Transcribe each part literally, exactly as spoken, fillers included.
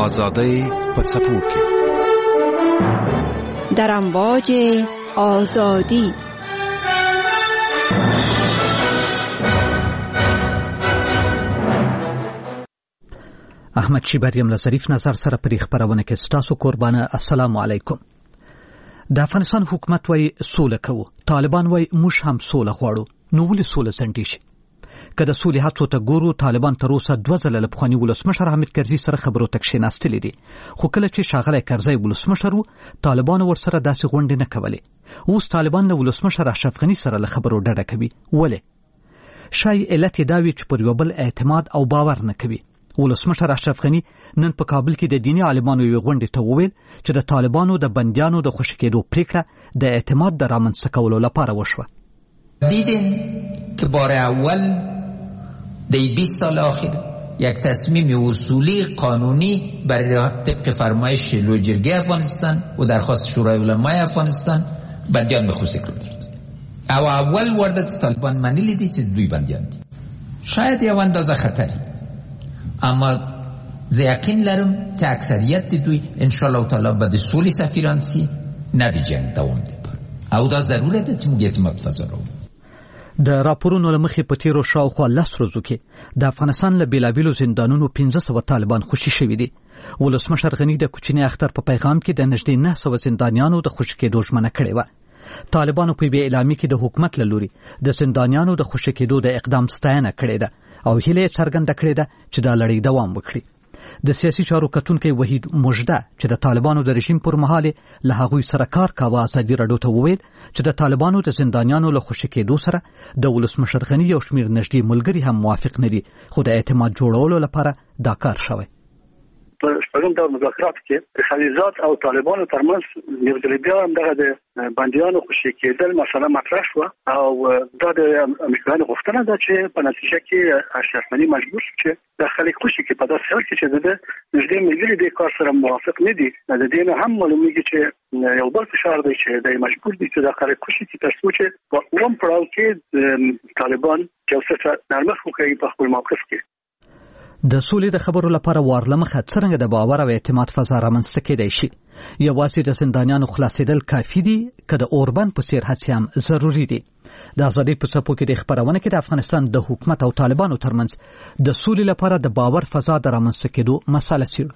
آزادی په څپو کې در امواج آزادی. احمد شیبر یم له ظریف نظر سره پرې خبرونه کې ستاسو قربانه. السلام علیکم. د افغانستان حکومت وای سوله کوو، طالبان وای موږ هم سوله غواړو. نو ولې سوله ځنډي شي؟ که د سولې هڅو ته ګورو، طالبان تر اوسه دوه ځله له پخواني ولسمشر حامد کرزي سره خبرو ته کښېناستلي دي، خو کله چې ښاغلی کرزی ولسمشر و، طالبانو ورسره داسې غونډې نه کولې. اوس طالبان له ولسمشر اشرف غني سره له خبرو ډډه کوي. ولې؟ شاید علت یې دا وي چې پر یو بل اعتماد او باور نه کوي. ولسمشر اشرف غني نن په کابل کې د دیني عالمانو یوې غونډې ته وویل چې د طالبانو د بندیانو د خوشي کېدو پریکړه د اعتماد د رامنځته کولو لپاره وشوه. دیدین که بار اول دی بیست سال آخر یک تصمیم اصولی قانونی برای طبق فرمایش لوجرگی افغانستان و درخواست شورای علمای افغانستان بندیان به خصوص کرد. او اول وارد طالبان منیلی دی چې دوی بندیان دی. شاید یو اندازه خطری، اما زه یقین لرم چې اکثریت دی دوی انشاءالله تعالی بعد سولی سفیران سی ندی جنگ دوام دی پر او دا ضروره ده چې موږ اعتماد فضا راوړو. د راپورونو له مخې په تیرو شاوخوا لس ورځو کې د افغانستان له بیلابیلو زندانونو پنځه سوه طالبان خوشي شوي دي. ولسمشر غني د کوچني اختر په پیغام کې د نږدې نه سوه زندانیانو د خوشي کېدو ژمنه کړې وه. طالبانو په یوې اعلامیه کې د حکومت له لوري د زندانیانو د خوشي کېدو د اقدام ستاینه کړې ده او هیله یې څرګنده کړې ده چې دا لړۍ دوام وکړي. د سیاسي چارو کتونکی وحید مجده چې د طالبانو د رژیم پر مهال له هغوی سره کار کاوه، ازادي راډیو ته وویل چې د طالبانو د زندانیانو له خوشي کېدو سره د ولسمشر غني یو شمېر نږدې ملګري هم موافق نه دي، خو د اعتماد جوړولو لپاره دا کار شوی. په شپږم دور مذاکرات کې د خلیزات او طالبانو ترمنځ یو ځل بیا هم دغه د بندیانو خوشي کېدل مسله مطرح شوه او دا د امریکایانو غوښتنه ده چې په نتیجه کې اشرف غني مجبور شو چې د خلک خوشي کې په داسې حال کې چې د نږدې ملګري د کار سره موافق نه دي. د دې نه هم معلومیږي چې یو بل فشار دی چې د مجبور دي چې د خلک خوشي کې تر څو چې په اوم پړاو کې طالبان یو څه نرمښت وکړي په خپل موقف کې. د سولې د خبرو لپاره وارلمخه څرنګه د باور او اعتماد فضا رامنځته کېدای شي؟ یوازې د زندانیانو خلاصېدل کافي دي که د اوربند په څېر هڅې هم ضروري دي؟ د ازادۍ په څپو کې د خبرونه کې د افغانستان د حکومت او طالبانو ترمنځ د سولې لپاره د باور فضا د رامنځته کېدو مسئله څه؟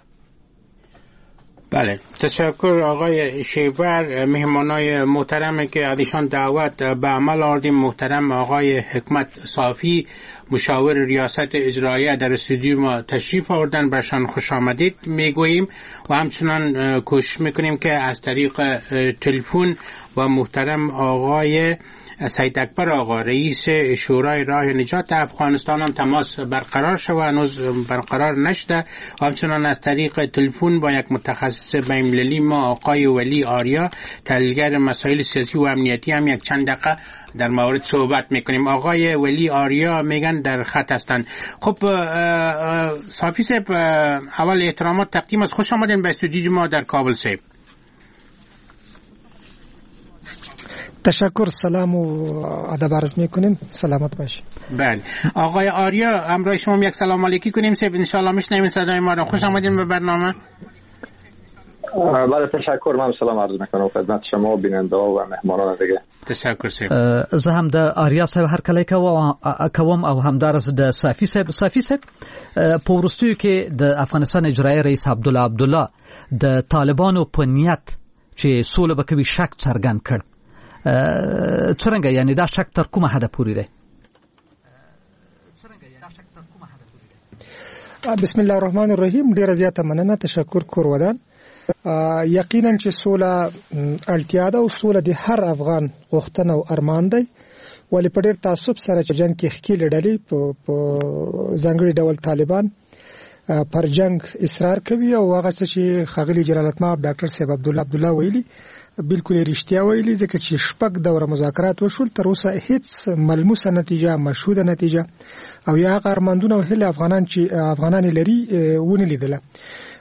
بله، تشکر آقای شیبر. مهمانای محترمی که ازشان دعوت به عمل آوردیم، محترم آقای حکمت صافی مشاور ریاست اجراییه در استودیو ما تشریف آوردن، برشان خوش آمدید میگوییم و همچنان کوشش میکنیم که از طریق تلفن و محترم آقای سید اکبر آقا رئیس شورای راه نجات افغانستان هم تماس برقرار شود، هنوز برقرار نشده. و همچنان از طریق تلفن با یک متخصص بین‌المللی ما آقای ولی آریا تحلیلگر مسائل سیاسی و امنیتی هم یک چند دقیقه در مورد صحبت میکنیم. آقای ولی آریا میگن در خط هستند. خب صافی صاحب، اول احترامات تقدیم است، خوش آمدین به استودیو ما در کابل صاحب. تشکر، سلام و ادب عرض میکنیم. سلامت باشید. بله آقای آریا، همراه شما یک سلام علیکی کنیم سیب ان شاء الله میشنوین صدای ما را. خوش آمدین به برنامه. بله تشکر، من سلام عرض میکنم خدمت شما و بیننده و مهمانان دیگه. تشکر سیب. زه هم د آریا صاحب هر کله کوم او همدارس د صافی صاحب. صافی صاحب په وروستیو کې د افغانستان اجرایي رئیس عبدالله عبدالله د طالبانو په نیت چې سوله به کوي شک څرګند کړ. څرنګه یعنی دا شک تر کومه حد پورې دی؟ بسم الله الرحمن الرحیم. ډیره زیاته مننه، تشکر کور ودان. یقینا چې سوله اړتیا ده او سوله د هر افغان غوښتنه او ارمان دی، ولی په ډیر تعصب سره چې جنگ کې ښکېلې ډلې په ځانګړي ډول طالبان پر جنگ اصرار کوي او هغه چې ښاغلي جلالتمآب ډاکټر صاحب عبدالله عبدالله ویلي بالکل رښتیا ویلي، ځکه چې شپږ دوره مذاکرات وشول، تر اوسه هیڅ ملموسه نتیجه مشهوده نتیجه او یا هغه ارمانونه او هیله افغانان چې افغانان لري ونه لیدله.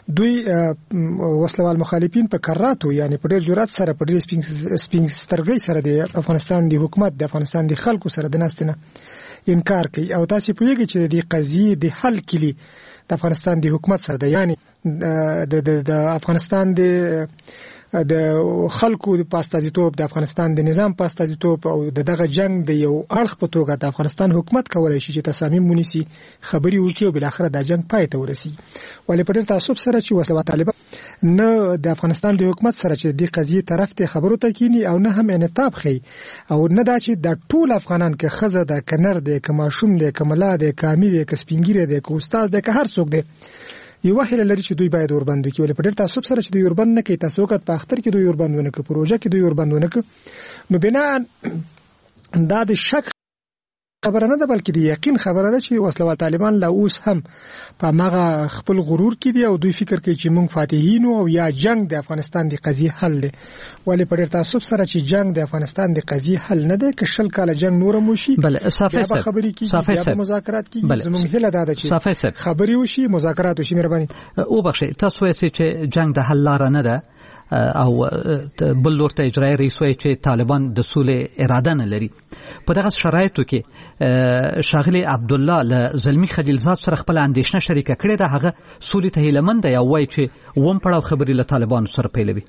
دوی وسلوال مخالفین په کراتو یعنی په ډېر جرأت سره په ډېر سپینګ سترګۍ سره د افغانستان د حکومت د افغانستان د خلکو سره د ناستنه انکار کوي او تاسو پوهیږئ چې د قضیې د حل کلی د افغانستان د حکومت سره ده یعنی د د افغانستان د د خلکو د پاستازیتوب د افغانستان د نظام پاستازیتوب او دغه جنگ د یو اړخ په توګه د افغانستان حکومت کولای شي چې تصامیم ونیسي خبري وکړي او بل اخر د جنگ پای ته ورسي ولې په ډېر تعصب سره چې وسله طالبان نه د افغانستان د حکومت سره چې د قضیې طرف ته خبرو ته کینی او نه هم انعطاف خي او نه دا چې د ټول افغانان کې خزه د کنر د کماشوم د کملا د کامی د کسپینګیره د کو استاد د که هر څوک دی یو وحیل لري چې دوی باید اوربند وکړي ولې په ډېر تعصب سره چې دوی اوربند نه کوي تاسو وخت په اختر کې دوی اوربند ونه کوي پروژه کې دوی اوربند ونه کوي نو بنا دا د شک خبره نه ده بلکې د یقین خبره ده چې وسله طالبان لا اوس هم په ماغه خپل غرور کې دي او دوی فکر کوي چې موږ فاتحین او یا جنگ د افغانستان د قضیه حل دی ولې په ډېر تعصب سره چې جنگ د افغانستان د قضیه حل نه دی که شل کاله جنگ نور موشي بل صافي صاحب خبرې کیږي یا مذاکرات کیږي زموږ هله ده چې خبرې وشي مذاکرات وشي مهرباني او بخښئ تاسو یې چې جنگ د حل لار نه ده او بل لور ته اجرای رئیس وایي چې طالبان د سولې اراده نه لري په دغه شرایطو کې شاغلی عبد الله له زلمی خلیلزاد سره خپل اندیشنه شریکه کړې ده هغه سولې ته هیلمند دی او وایي چې ووم پړاو خبرې له طالبانو سره پیلوي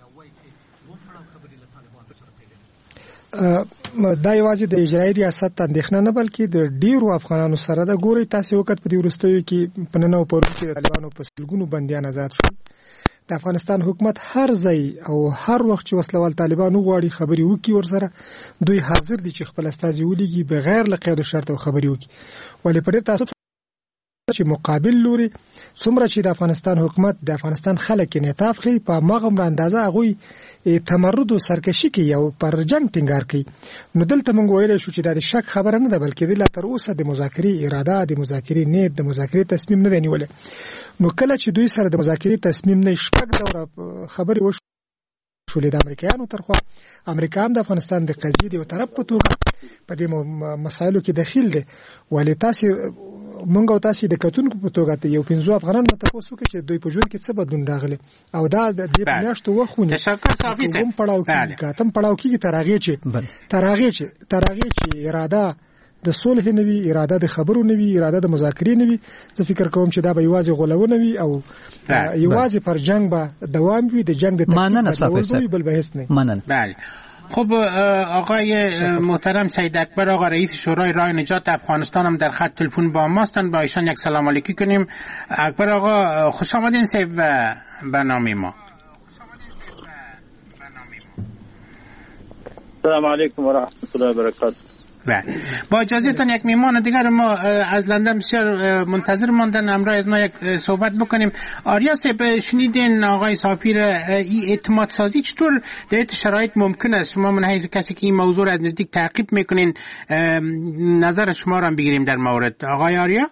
دا یوازې د اجرایي ریاست اندیښنه نه بلکې د ډیرو افغانانو سره د ګوري تاسو وخت په دې ورستیو کې په ننو پورو کې د طالبانو په سلګونو بنديان آزاد شول د افغانستان حکومت هر ځای او هر وخت چې وسلوال طالبان وغواړي خبري وکي ورسره دوی حاضر دي چې خپل استازي ولېږي بغیر له قید شرط او خبري وکي ولې په دې تاسو چې مقابل لوري څومره چې د افغانستان حکومت د افغانستان خلک انعطاف کوي په مغم اندازه هغه تمرد او سرکشي کوي او پر جنگ ټینګار کوي نو دلته موږ ویل شو چې دا شک خبره نه ده بلکې د لا تر اوسه د مذاکرې اراده د مذاکرې نیت د مذاکرې تصمیم نه دی نیولې نو کله چې دوی سره د مذاکرې تصمیم نه شپږ دوره خبرې وشو شولې د امریکایانو ترخوا امریکا هم د افغانستان د قضیې د یو طرف په توګه په دې مسایلو کې دخیل دی ولې تاسو مونږ او تاسو د کتونکو په توګه یو پنځو افغانان متاسو کې چې دوی په ژوند کې څه بدلون راغلی او دا د دې میاشتو وخونه تشکر صافي سم پړاو کې کاتم پړاو کې ترغه چې ترغه چې ترغه چې اراده د صلح نه وی اراده د خبرو نه وی اراده د مذاکرې نه وی زه فکر کوم چې دا به یوازې غولونه وی او یوازې پر جنگ به دوام وي د جنگ د تکمیل بل بحث نه مننه. بله خب آقای محترم سید اکبر آقا رئیس شورای راه نجات افغانستان هم در خط تلفن با ماستن با ایشان یک سلام علیکی کنیم. اکبر آقا خوش آمدین سید و برنامه ما. السلام علیکم و رحمت الله و برکاته. بله با اجازهتون یک میهمان دیگر ما از لندن بسیار منتظر ماندن امروز از ما یک صحبت بکنیم. آریا صاحب شنیدین آقای صافی را این اعتماد سازی چطور در این شرایط ممکن است؟ شما من حیث کسی که این موضوع را از نزدیک تعقیب میکنین نظر شما را بگیریم در مورد. آقای آریا؟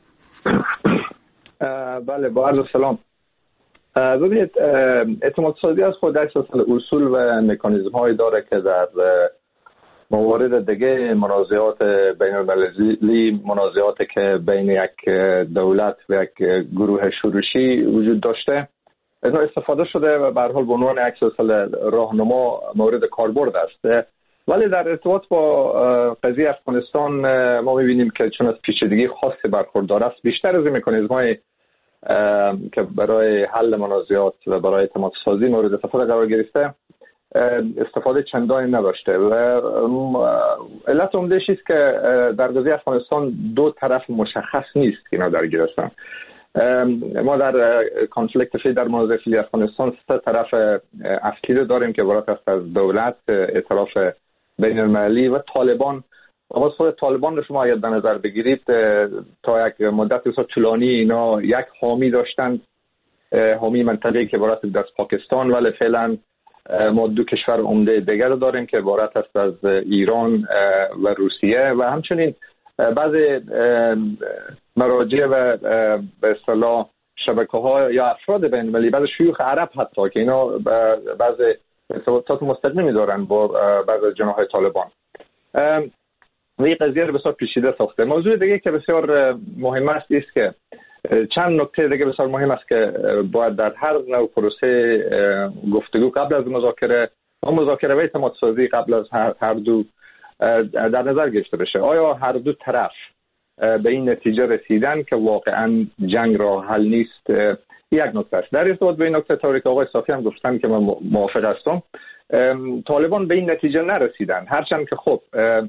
بله با عرض سلام. ببینید اعتماد سازی از خود اساس اصول و مکانیزم هایی داره که در موارد دیگه منازعات بین المللی منازعاتی که بین یک دولت و یک گروه شورشی وجود داشته از استفاده شده و به هر حال به عنوان یک سلسله راهنما مورد کاربرد است. ولی در ارتباط با قضیه افغانستان ما می‌بینیم که چون از پیچیدگی خاصی برخوردار است بیشتر از این مکانیزم‌های که برای حل منازعات و برای اعتماد سازی مورد استفاده قرار گرفته استفاده چندانی نداشته و علت عمده‌اش است که در قضیه افغانستان دو طرف مشخص نیست که اینا درگیر هستن. ما در کانفلیکت فعلی در منازعه فعلی افغانستان سه طرف اصلی داریم که عبارت است از دولت، ائتلاف بین المللی و طالبان. باز خود طالبان رو شما اگر در نظر بگیرید تا یک مدت بسیار طولانی اینا یک حامی داشتند، حامی منطقه‌ای که عبارت است از پاکستان، ولی فعلا ما دو کشور عمده دیگر داریم که عبارت است از ایران و روسیه و همچنین بعضی مراجع و به اصطلاح شبکه‌ها یا افراد بین المللی، بعضی شیوخ عرب حتی که اینا بعضی ارتباطات مستقیمی دارن با بعضی جناح طالبان. و این قضیه رو بسیار پیچیده ساخته. موضوع دیگه که بسیار مهم است است که چند نکته دیگه بسیار مهم است که باید در هر نوع پروسه گفتگو قبل از مذاکره و مذاکره و اعتماد سازی قبل از هر, هر دو در نظر گرفته بشه. آیا هر دو طرف به این نتیجه رسیدن که واقعا جنگ راه حل نیست؟ یک نکته است. در ارتباط به این نکته طوری که آقای صافی هم گفتن که من موافق هستم، طالبان به این نتیجه نرسیدن، هرچند که خب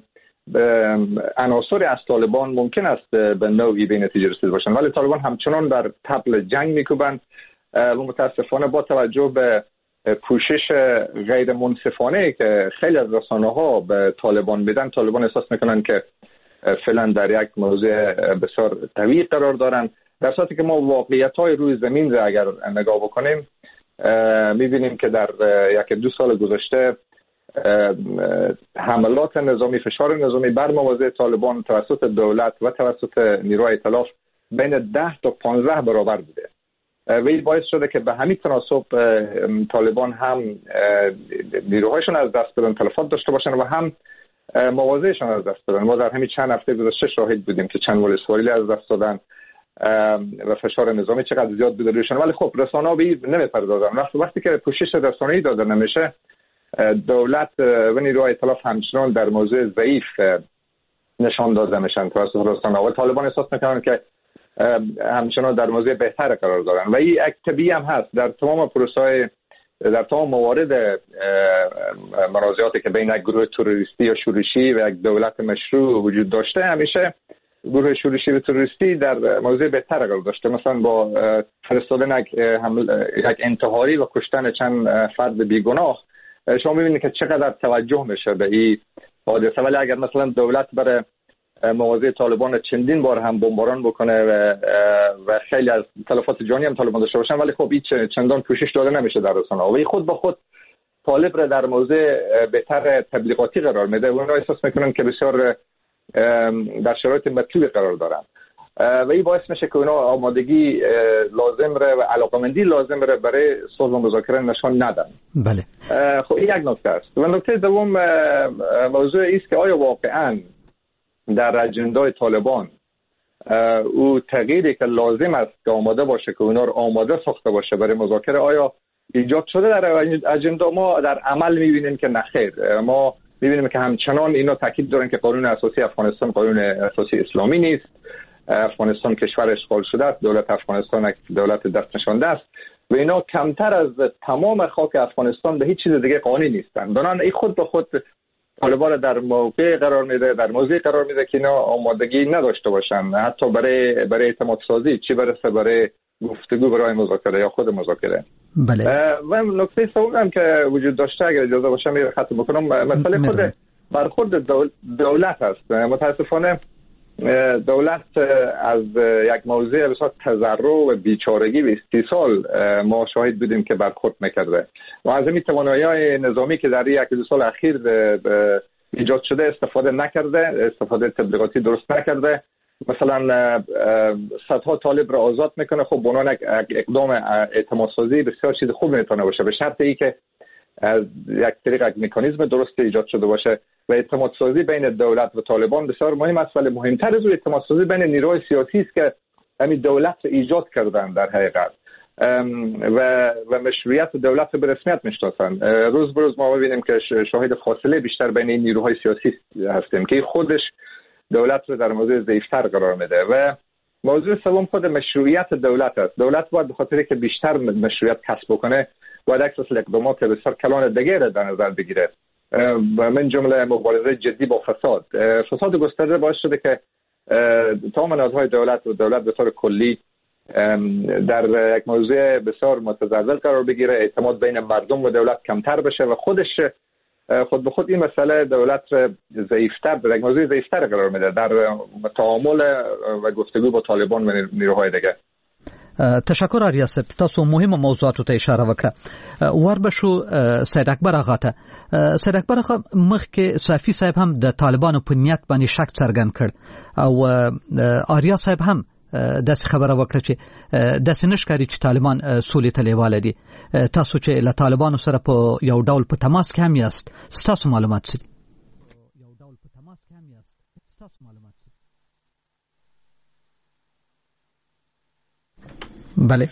عناصر از طالبان ممکن است به نوعی به نتیجه رسیده باشند، ولی طالبان همچنان بر طبل جنگ میکوبند و متاسفانه با توجه به پوشش غیر منصفانه که خیلی از رسانه‌ها به طالبان میدن، طالبان احساس میکنن که فعلا در یک موضوع بسیار قوی قرار دارن، در صورتی که ما واقعیت‌های روی زمین را اگر نگاه بکنیم می‌بینیم که در یک دو سال گذشته حملات نظامی، فشار نظامی بر مواضع طالبان توسط دولت و توسط نیروهای ائتلاف بین ده تا پانزده برابر بوده و این باعث شده که به همین تناسب طالبان هم نیروهایشون از دست بدن، تلفات داشته باشن و هم مواضعشون از دست بدن. ما در همین چند هفته گذشته شاهد بودیم که چند ولسوالی از دست دادن و فشار نظامی چقدر زیاد بوده روشون، ولی خب رسانه‌ها به این نمی‌پردازن. وقتی که پوشش رسانه‌ای داده نمیشه، دولت و نیروهای ائتلاف همچنان در موضوع ضعیف نشان داده میشن توسط رسانه‌ها و طالبان احساس میکنن که همچنان در موضوع بهتر قرار دارن و این یک طبیعی هم هست. در تمام پروسه‌های در تمام موارد منازعاتی که بین یک گروه تروریستی یا شورشی و یک دولت مشروع وجود داشته، همیشه گروه شورشی و تروریستی در موضوع بهتر قرار داشته. مثلا با فرستادن یک یک انتحاری و کشتن چند فرد بیگناه شما می‌بینید که چقدر توجه میشه به این حادثه، ولی اگر مثلا دولت برای مواضع طالبان چندین بار هم بمباران بکنه و و خیلی از تلفات جانی هم طالبان داشته باشن، ولی خب این چندان پوشش داده نمیشه در رسانه‌ها و این خود به خود طالب را در موضع بهتر تبلیغاتی قرار میده و اونها احساس میکنن که بسیار در شرایط مطلوبی قرار دارن و این باعث میشه که اونا آمادگی لازم ره و علاقمندی لازم ره برای صلح و مذاکره نشان ندن. بله. خب این یک نکته است. و نکته دوم موضوع است که آیا واقعاً در اجندای طالبان او تغییری که لازم است که آماده باشه که اونا رو آماده ساخته باشه برای مذاکره آیا ایجاد شده در اجندا؟ ما در عمل میبینیم که نخیر. ما میبینیم که همچنان اینا تاکید دارن که قانون اساسی افغانستان قانون اساسی اسلامی نیست، افغانستان کشور اشغال شده است، دولت افغانستان دولت دست نشانده است و اینا کمتر از تمام خاک افغانستان به هیچ چیز دیگه قانونی نیستن. بنابراین این خود به خود طالبان در موقع قرار میده، در موضعی قرار میده که اینا آمادگی نداشته باشن حتی برای برای اعتماد سازی، چی برسه برای گفتگو برای مذاکره یا خود مذاکره. بله. و نکته سوم هم که وجود داشته اگر اجازه باشه می ختم بکنم، مسئله خود برخورد دول... دولت است. متاسفانه دولت از یک موضوع بسیار تضرع و بیچارگی و استیصال ما شاهد بودیم که برخورد میکرده و از این توانایی‌های نظامی که در یک دو سال اخیر ایجاد شده استفاده نکرده، استفاده تبلیغاتی درست نکرده. مثلا صدها طالب را آزاد میکنه، خب بنان یک اقدام اعتماد سازی بسیار چیز خوب میتونه باشه به شرط ای که از یک طریق یک مکانیزم درست ایجاد شده باشه و اعتماد سازی بین دولت و طالبان بسیار مهم است، ولی مهمتر از اعتماد سازی بین نیروهای سیاسی است که همین دولت رو ایجاد کردن در حقیقت و و مشروعیت دولت رو به رسمیت میشناسن. روز به روز ما می‌بینیم که شاهد فاصله بیشتر بین این نیروهای سیاسی هستیم که خودش دولت رو در موضوع ضعیف‌تر قرار میده. و موضوع سوم خود مشروعیت دولت است. دولت باید به خاطر که بیشتر مشروعیت کسب بکنه باید یک سلسله اقدامات بسیار کلان دیگه را در نظر بگیره، من جمله مبارزه جدی با فساد. فساد گسترده باعث شده که تمام نهادهای دولت و دولت به طور کلی در یک موضوع بسیار متزلزل قرار بگیره، اعتماد بین مردم و دولت کمتر بشه و خودش خود به خود این مسئله دولت ضعیف‌تر در یک موضوع ضعیف‌تر قرار میده در تعامل و گفتگو با طالبان و نیروهای دیگه. تشکر آریا صاحب، تاسو مهمه موضوعاتو ته اشاره وکړه. وربشو سید اکبر آغا ته سید اکبر آغا مخکې صافي صاحب هم د طالبانو په نیت باندې شک څرګند کړ او آریا صاحب هم داسې خبره وکړه چې داسې نشکاري چې طالبان سولې ته لیواله دي. تاسو چې له طالبانو سره په یو ډول په تماس کې هم یاست، ستاسو معلومات څه دي؟ یو ډول په تماس کې هم یاست، ستاسو معلومات څه دي؟ بله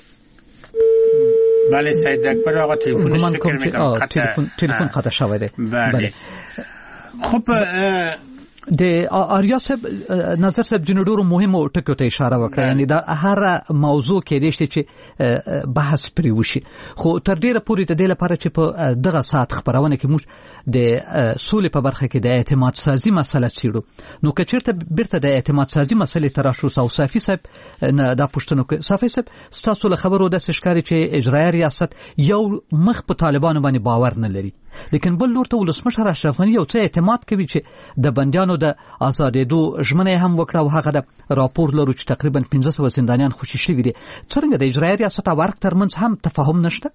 بله سید اکبر آقا تلفنش فکر می‌کنم تلفن تلفن قطع شده. بله خب د آریا صاحب نظر صاحب جنډورو مهمو ټکو ته اشاره وکړه، یعنی دا هر موضوع کې دې چې بحث پرې وشي، خو تر ډیره پورې د دې لپاره چې په دغه ساعت خبرونه کې موږ د سولې په برخه کې د اعتماد سازي مسله څیړو، نو که چیرته بیرته د اعتماد سازي مسلې تر شو او صافي صاحب دا پوښتنه کوي. صافي صاحب تاسو له خبرو د سشکاري چې اجرایي ریاست یو مخ په طالبانو باندې باور نه لري، لیکن بل لور ته ولسمشر اشرف غني یو څه اعتماد کوي چې د بندیانو د آزادېدو ژمنه هم وکړه او هغه د راپور لرو چې تقریبا پنځه سوه زندانیان خوشي شوي دي. څنګه د اجرایي ریاست او ورک ترمنځ هم تفاهم نشته؟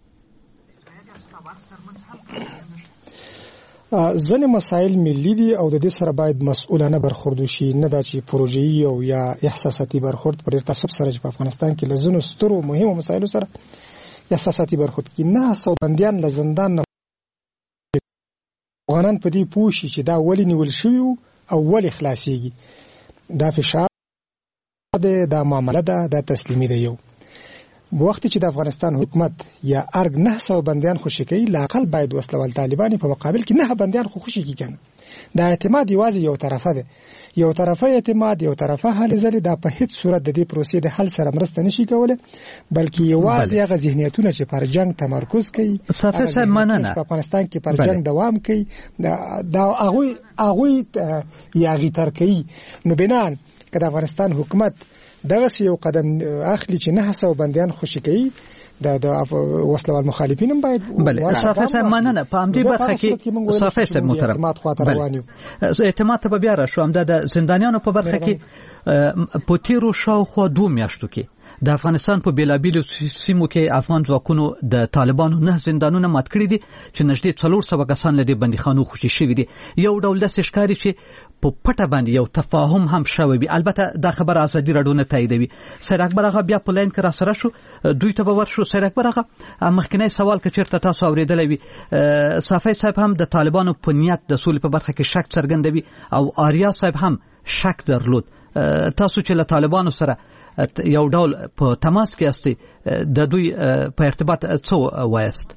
ځینې مسایل ملي دي او د دې سره باید مسؤلانه برخورد وشي، نه دا چې پروژوي او یا احساساتي برخورد پر تعصب سره چې په افغانستان کې لزونو سترو مهمو مسایلو سره احساساتي برخورد کې نه سو بندیان له زندان نه افغانان په دې پوه شي چې دا ولې نیول شوي او ولې خلاصېږي. دا فشار دی، دا معامله ده، دا تسلیمي ده. یو وخت چې د افغانستان حکومت یا ارګ نه سو بندیان خوشي کوي، لاقل باید وسلوال طالبان په مقابل کې نه بندیان خو خوشي کی کنه. دا اعتماد یوازې یو طرفه ده، یو طرفه اعتماد، یو طرفه حل زری دا په هیڅ صورت د دې پروسې د حل سره مرسته نشي کوله، بلکې یوازې هغه ذهنیتونه چې پر جنگ تمرکز کوي، صافي صاحب مننه په افغانستان کې پر جنگ دوام کوي، دا دا هغه هغه یاغي تر کوي. نو بنان کله افغانستان حکومت دغه یو قدم اخلي چې نه سو بندیان خوشي کوي، دا د وسلوال مخالفین هم باید بله. صافي صاحب مننه. په همدې برخه کې صافي صاحب محترم اعتماد ته بیا را شو، هم د زندانیانو په برخه کې په تیرو شاوخوا دوه میاشتو کې د افغانستان په بیلابیلو سیمو کې افغان ځواکونو د طالبانو نه زندانونه مات کړي دي چې نږدې څلور سوه کسان له دې بندیخانو خوشي شوي دي. یو ډول داسې ښکاري چې په پټه باندې یو تفاهم هم شوی وي. البته دا خبره ازادي راډیو نه تاییدوي. سید اکبر هغه بیا په لاین کې را سره شو، دوی ته به ورشو. سید اکبر هغه مخکنی سوال که چېرته تاسو اورېدلی وي، صافي صاحب هم د طالبانو په نیت د سولې په برخه کې شک څرګندوي او آریا صاحب هم شک درلود. تاسو چې له طالبانو سره یو ډول په تماس کې استي، د دوی په ارتباط څه وایست؟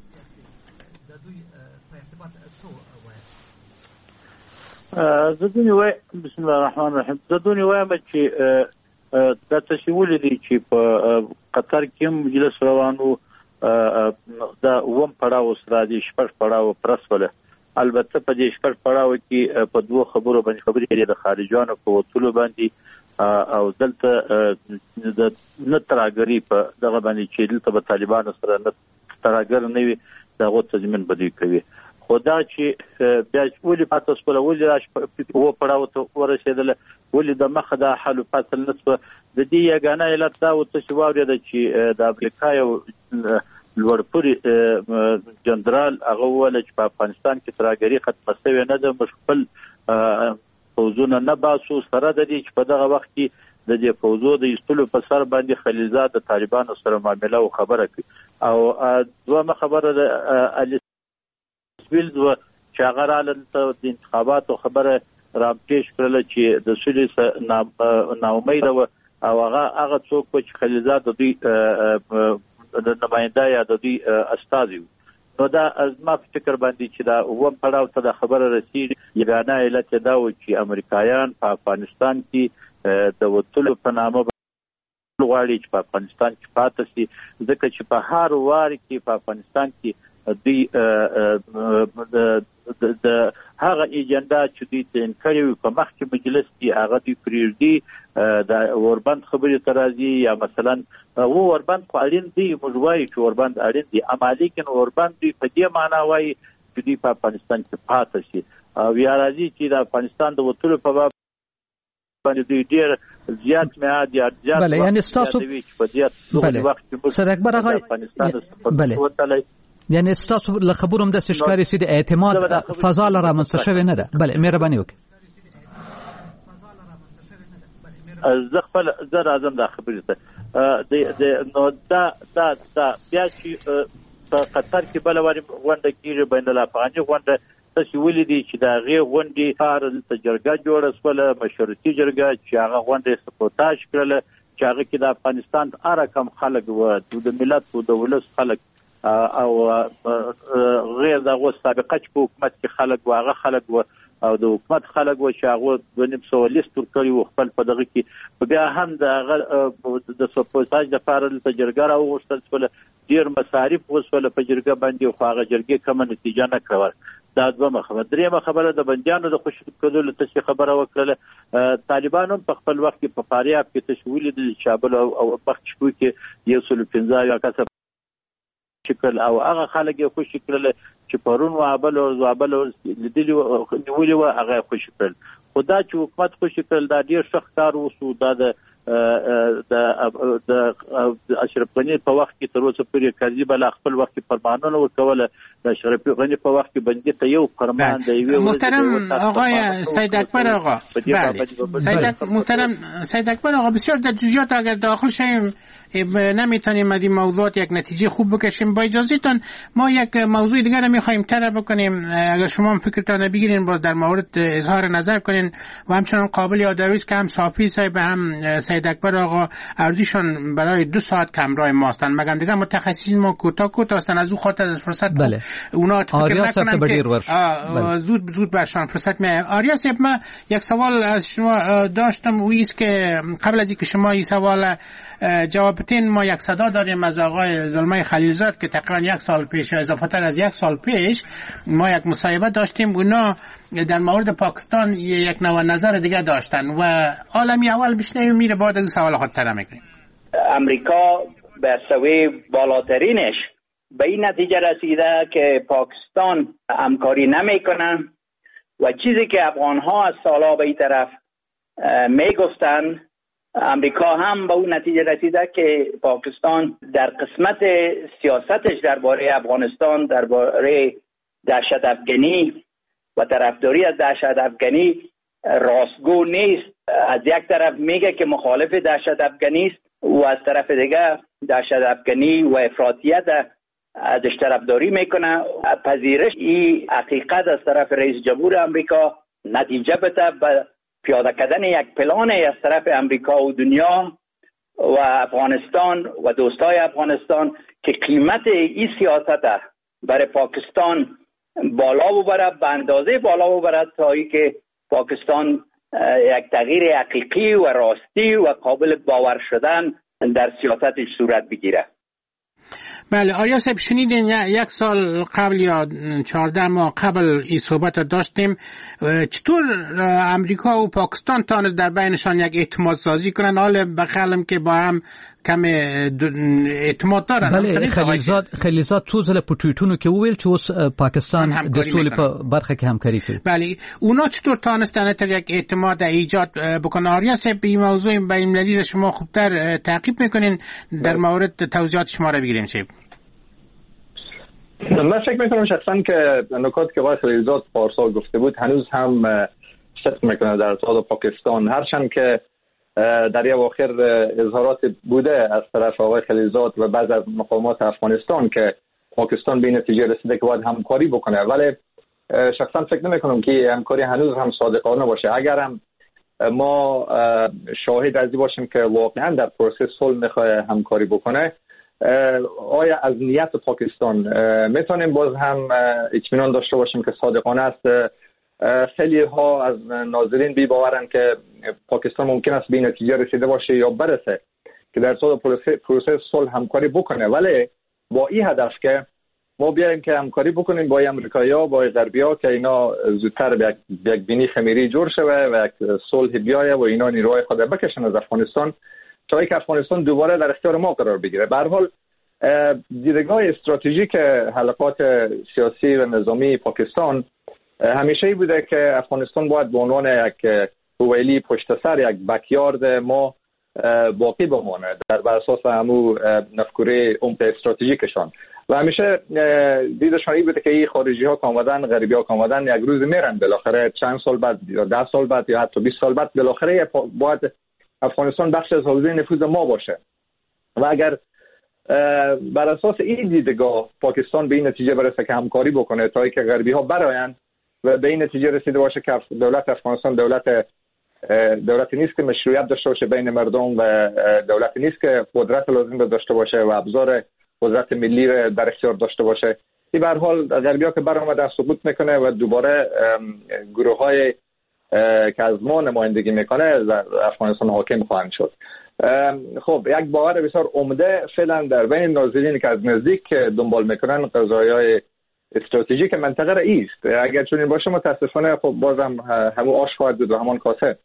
زدونی وای بسم الله الرحمن الرحیم زدونی وایم چې دا تشویل دي چې په قطر کې مجلس روانو دا وم پړاو سره دي شپږ پړاو پرسوله. البته په دې شپږ پړاو کې په دوه خبرو باندې خبرې کړي، د خارجانو په وټولو باندې او دلته د نتراګری په دغه باندې چې دلته په طالبانو سره نتراګر نه وي دغه تضمین بدوي کوي. خدا چې بیا ولې پاتې سپله ولې راش په پړاو ته ورسېدل، ولې د مخه د حل فصل نسبه د دې یګانه علت دا و چې واوري د چې د امریکا یو لوړپوړي جنرال هغه ول چې په افغانستان کې تراګری ختمه شوې نه ده، مشکل فوزونه نه باسو سره د دې چې په دغه وخت کې د دې فوزو د ایستلو په سر باندې خلیلزاد د طالبانو سره معامله او خبره کوي. او دوه خبره د ویلز و چې هغه رااله د انتخاباتو خبره راپېښ کړل چې د سولې ناامید و او هغه هغه څوک چې خلیلزاد د دوی د نماینده یا د دوی استازي. نو دا از ما فکر باندې چې دا وم پړاو ته د خبره رسیدي. یګانه علت دا و چې امریکایان په افغانستان کې د وټولو په نامه غواړي چې په افغانستان کې پاتې شي، ځکه چې په هر وار کې په افغانستان کې دوی د هغه ایجنډا چې دوی تعین کړی وي په مخکې مجلس کې هغه دوی پرېږدي، د اوربند خبرې ته راځي یا مثلا و اوربند خو اړین دی، موږ وایو چې اوربند اړین دی، اما لیکن اوربند دوی په دې معنا وایي چې دوی په افغانستان کې پاتې شي او یا راځي چې د افغانستان د وټولو په باب باندې دوی ډېر زیات میعاد یا زیات بله، یعنی ستاسو سید اکبر هغه بله یعنی ستاسو له خبرو هم داسې ښکاري چې د اعتماد فضا له رامنځته شوې نه ده. بله مهرباني وکړئ. زه خپل زه راځم دا خبرې ته نو دا دا دا بیا چې په قطر کې بله وارې غونډه کېږي بین الافغاني غونډه، تاسې ولیدي چې د هغې غونډې لپاره دلته جرګه جوړه شوله، مشورتي جرګه چې هغه غونډه یې سپوتاژ کړله چې هغه کې د افغانستان هر کم خلک و د ملت او د ولس خلک او غیر دغه سابقه چې په حکومت کې خلک واغه خلک و او د حکومت خلک و چې هغه د نیم سو لیست ورکړي و خپل په دغه کې بیا هم د د سپوساج د فارل تجرګر او غوښتل سول ډیر مصارف وسول په جرګه باندې خو هغه جرګه کوم نتیجه نه کړه. دا دوه خبره درېمه خبره د بندیانو د خوشی کېدلو ته خبره وکړه. طالبانو په خپل وخت کې په فاریاب کې تشویل د شابل او بخښکو کې یو سل پنځه یا کسب شکل او هغه خلک یې خوشی کړل چې پرون وابل او زابل لیدلی نیولې و هغه خوشی کړل. خدا چې حکومت خوشی کړل دا ډیر ښه کار وسو. دا د د د اشرف غنی په وخت کې تر اوسه پورې قاضي بل خپل وخت فرمانونه ورکول. د اشرف غنی په وخت کې بندي ته یو فرمان دی. محترم آقای سید اکبر آقا، سید محترم سید اکبر آقا، بسیار در جزئیات اگر داخل شیم نمیتونیم از این موضوعات یک نتیجه خوب بکشیم. با اجازهتون ما یک موضوع دیگر رو میخوایم طرح بکنیم، اگر شما هم فکرتان بگیرین باز در مورد اظهار نظر کنین و همچنان قابل یادآوری است که هم صافی صاحب هم سید اکبر آقا اردوشان برای دو ساعت کمرای ما هستن، مگر دیگه متخصصین ما کوتاه کوتاه هستن. از او خاطر از فرصت بله. اونا فکر نکنن که بله. زود زود برشان فرصت میاد. آریا صاحب من یک سوال از شما داشتم، و است که قبل از اینکه شما این سوال جواب بدین ما یک صدا داریم از آقای زلمه خلیلزاد که تقریبا یک سال پیش اضافه تر از یک سال پیش ما یک مصاحبه داشتیم. اونا در مورد پاکستان یک نوع نظر دیگه داشتن و عالمی اول بشنویم میره بعد از سوال خود طرح میکنیم. امریکا به سوی بالاترینش به این نتیجه رسیده که پاکستان همکاری نمیکنه و چیزی که افغان ها از سالها به این طرف میگفتن امریکا هم به اون نتیجه رسیده که پاکستان در قسمت سیاستش درباره افغانستان، درباره دهشت افغانی و طرفداری از دهشت افغانی راستگو نیست. از یک طرف میگه که مخالف دهشت افغانی است و از طرف دیگه دهشت افغانی و افراطیت ازش طرفداری میکنه. پذیرش این حقیقت از طرف رئیس جمهور امریکا نتیجه بده به پیاده کردن یک پلان از طرف امریکا و دنیا و افغانستان و دوستای افغانستان که قیمت این سیاست برای پاکستان بالا ببره، به اندازه بالا ببره تا ای که پاکستان یک تغییر حقیقی و راستی و قابل باور شدن در سیاستش صورت بگیره. بله آریا صاحب شنیدین یک سال قبل یا چهارده ماه قبل این صحبت داشتیم. چطور امریکا و پاکستان تانست در بینشان یک اعتماد سازی کنن؟ حال بخیالم که با هم کم اعتماد دارن. بله خلیلزاد خلیلزاد څو ځله په ټویټونو کې وویل چې اوس پاکستان د سولې په برخه کې همکاري کوي. بله اونا چطور تانستن تر یک اعتماد ایجاد بکنن؟ آریا صاحب این موضوع بین‌المللی را شما خوبتر تعقیب میکنین، در مورد توضیحات شما را بگیریم صاحب. من فکر میکنم شخصا که نکات که آقای خلیلزاد پارسال گفته بود هنوز هم صدق میکنه در ارتباط پاکستان، هرچند که در یه اواخر اظهارات بوده از طرف آقای خلیلزاد و بعض از مقامات افغانستان که پاکستان به نتیجه رسیده که باید همکاری بکنه، ولی شخصا فکر نمیکنم که همکاری هنوز هم صادقانه باشه. اگر هم ما شاهد از این باشیم که واقعا در پروسه صلح میخواد همکاری بکنه، آیا از نیت پاکستان میتونیم باز هم اطمینان داشته باشیم که صادقانه است؟ خیلی ها از ناظرین بی باورن که پاکستان ممکن است به این نتیجه رسیده باشه یا برسه که در صورت پروسه پروسه صلح همکاری بکنه، ولی با این هدف که ما بیایم که همکاری بکنیم با امریکایی‌ها با غربی‌ها که اینا زودتر به یک بینی خمیری جور شه و یک صلح بیایه و اینا نیروهای خود بکشن از افغانستان تا اینکه افغانستان دوباره در اختیار ما قرار بگیره. به هر حال دیدگاه استراتژیک حلقات سیاسی و نظامی پاکستان همیشه ای بوده که افغانستان باید به عنوان یک حویلی پشت سر یک بکیارد ما باقی بمانه در بر اساس همو مفکوره عمق استراتژیکشان و همیشه دیدشان این بوده که این خارجی ها که آمدن، غریبی ها که آمدن یک روز میرن، بالاخره چند سال بعد یا ده سال بعد یا حتی بیست سال بعد بالاخره باید افغانستان بخش از حوزه نفوذ ما باشه و اگر بر اساس این دیدگاه پاکستان به این نتیجه برسه که همکاری بکنه تا اینکه غربی ها برآیند و به این نتیجه رسیده باشه که دولت افغانستان دولت دولتی نیست که مشروعیت داشته باشه بین مردم و دولتی نیست که قدرت لازم رو داشته باشه و ابزار قدرت ملی رو در اختیار داشته باشه. این به هر حال غربی‌ها که برآمدن سقوط میکنه و دوباره گروه‌های که از ما نمایندگی میکنه در افغانستان حاکم خواهند شد. خب یک باور بسیار عمده فعلا در بین ناظرین که از نزدیک دنبال میکنن قضایای استراتژیک منطقه رئیست. اگر چنین باشه متاسفانه خب بازم همون آش خواهد بود و همان کاسه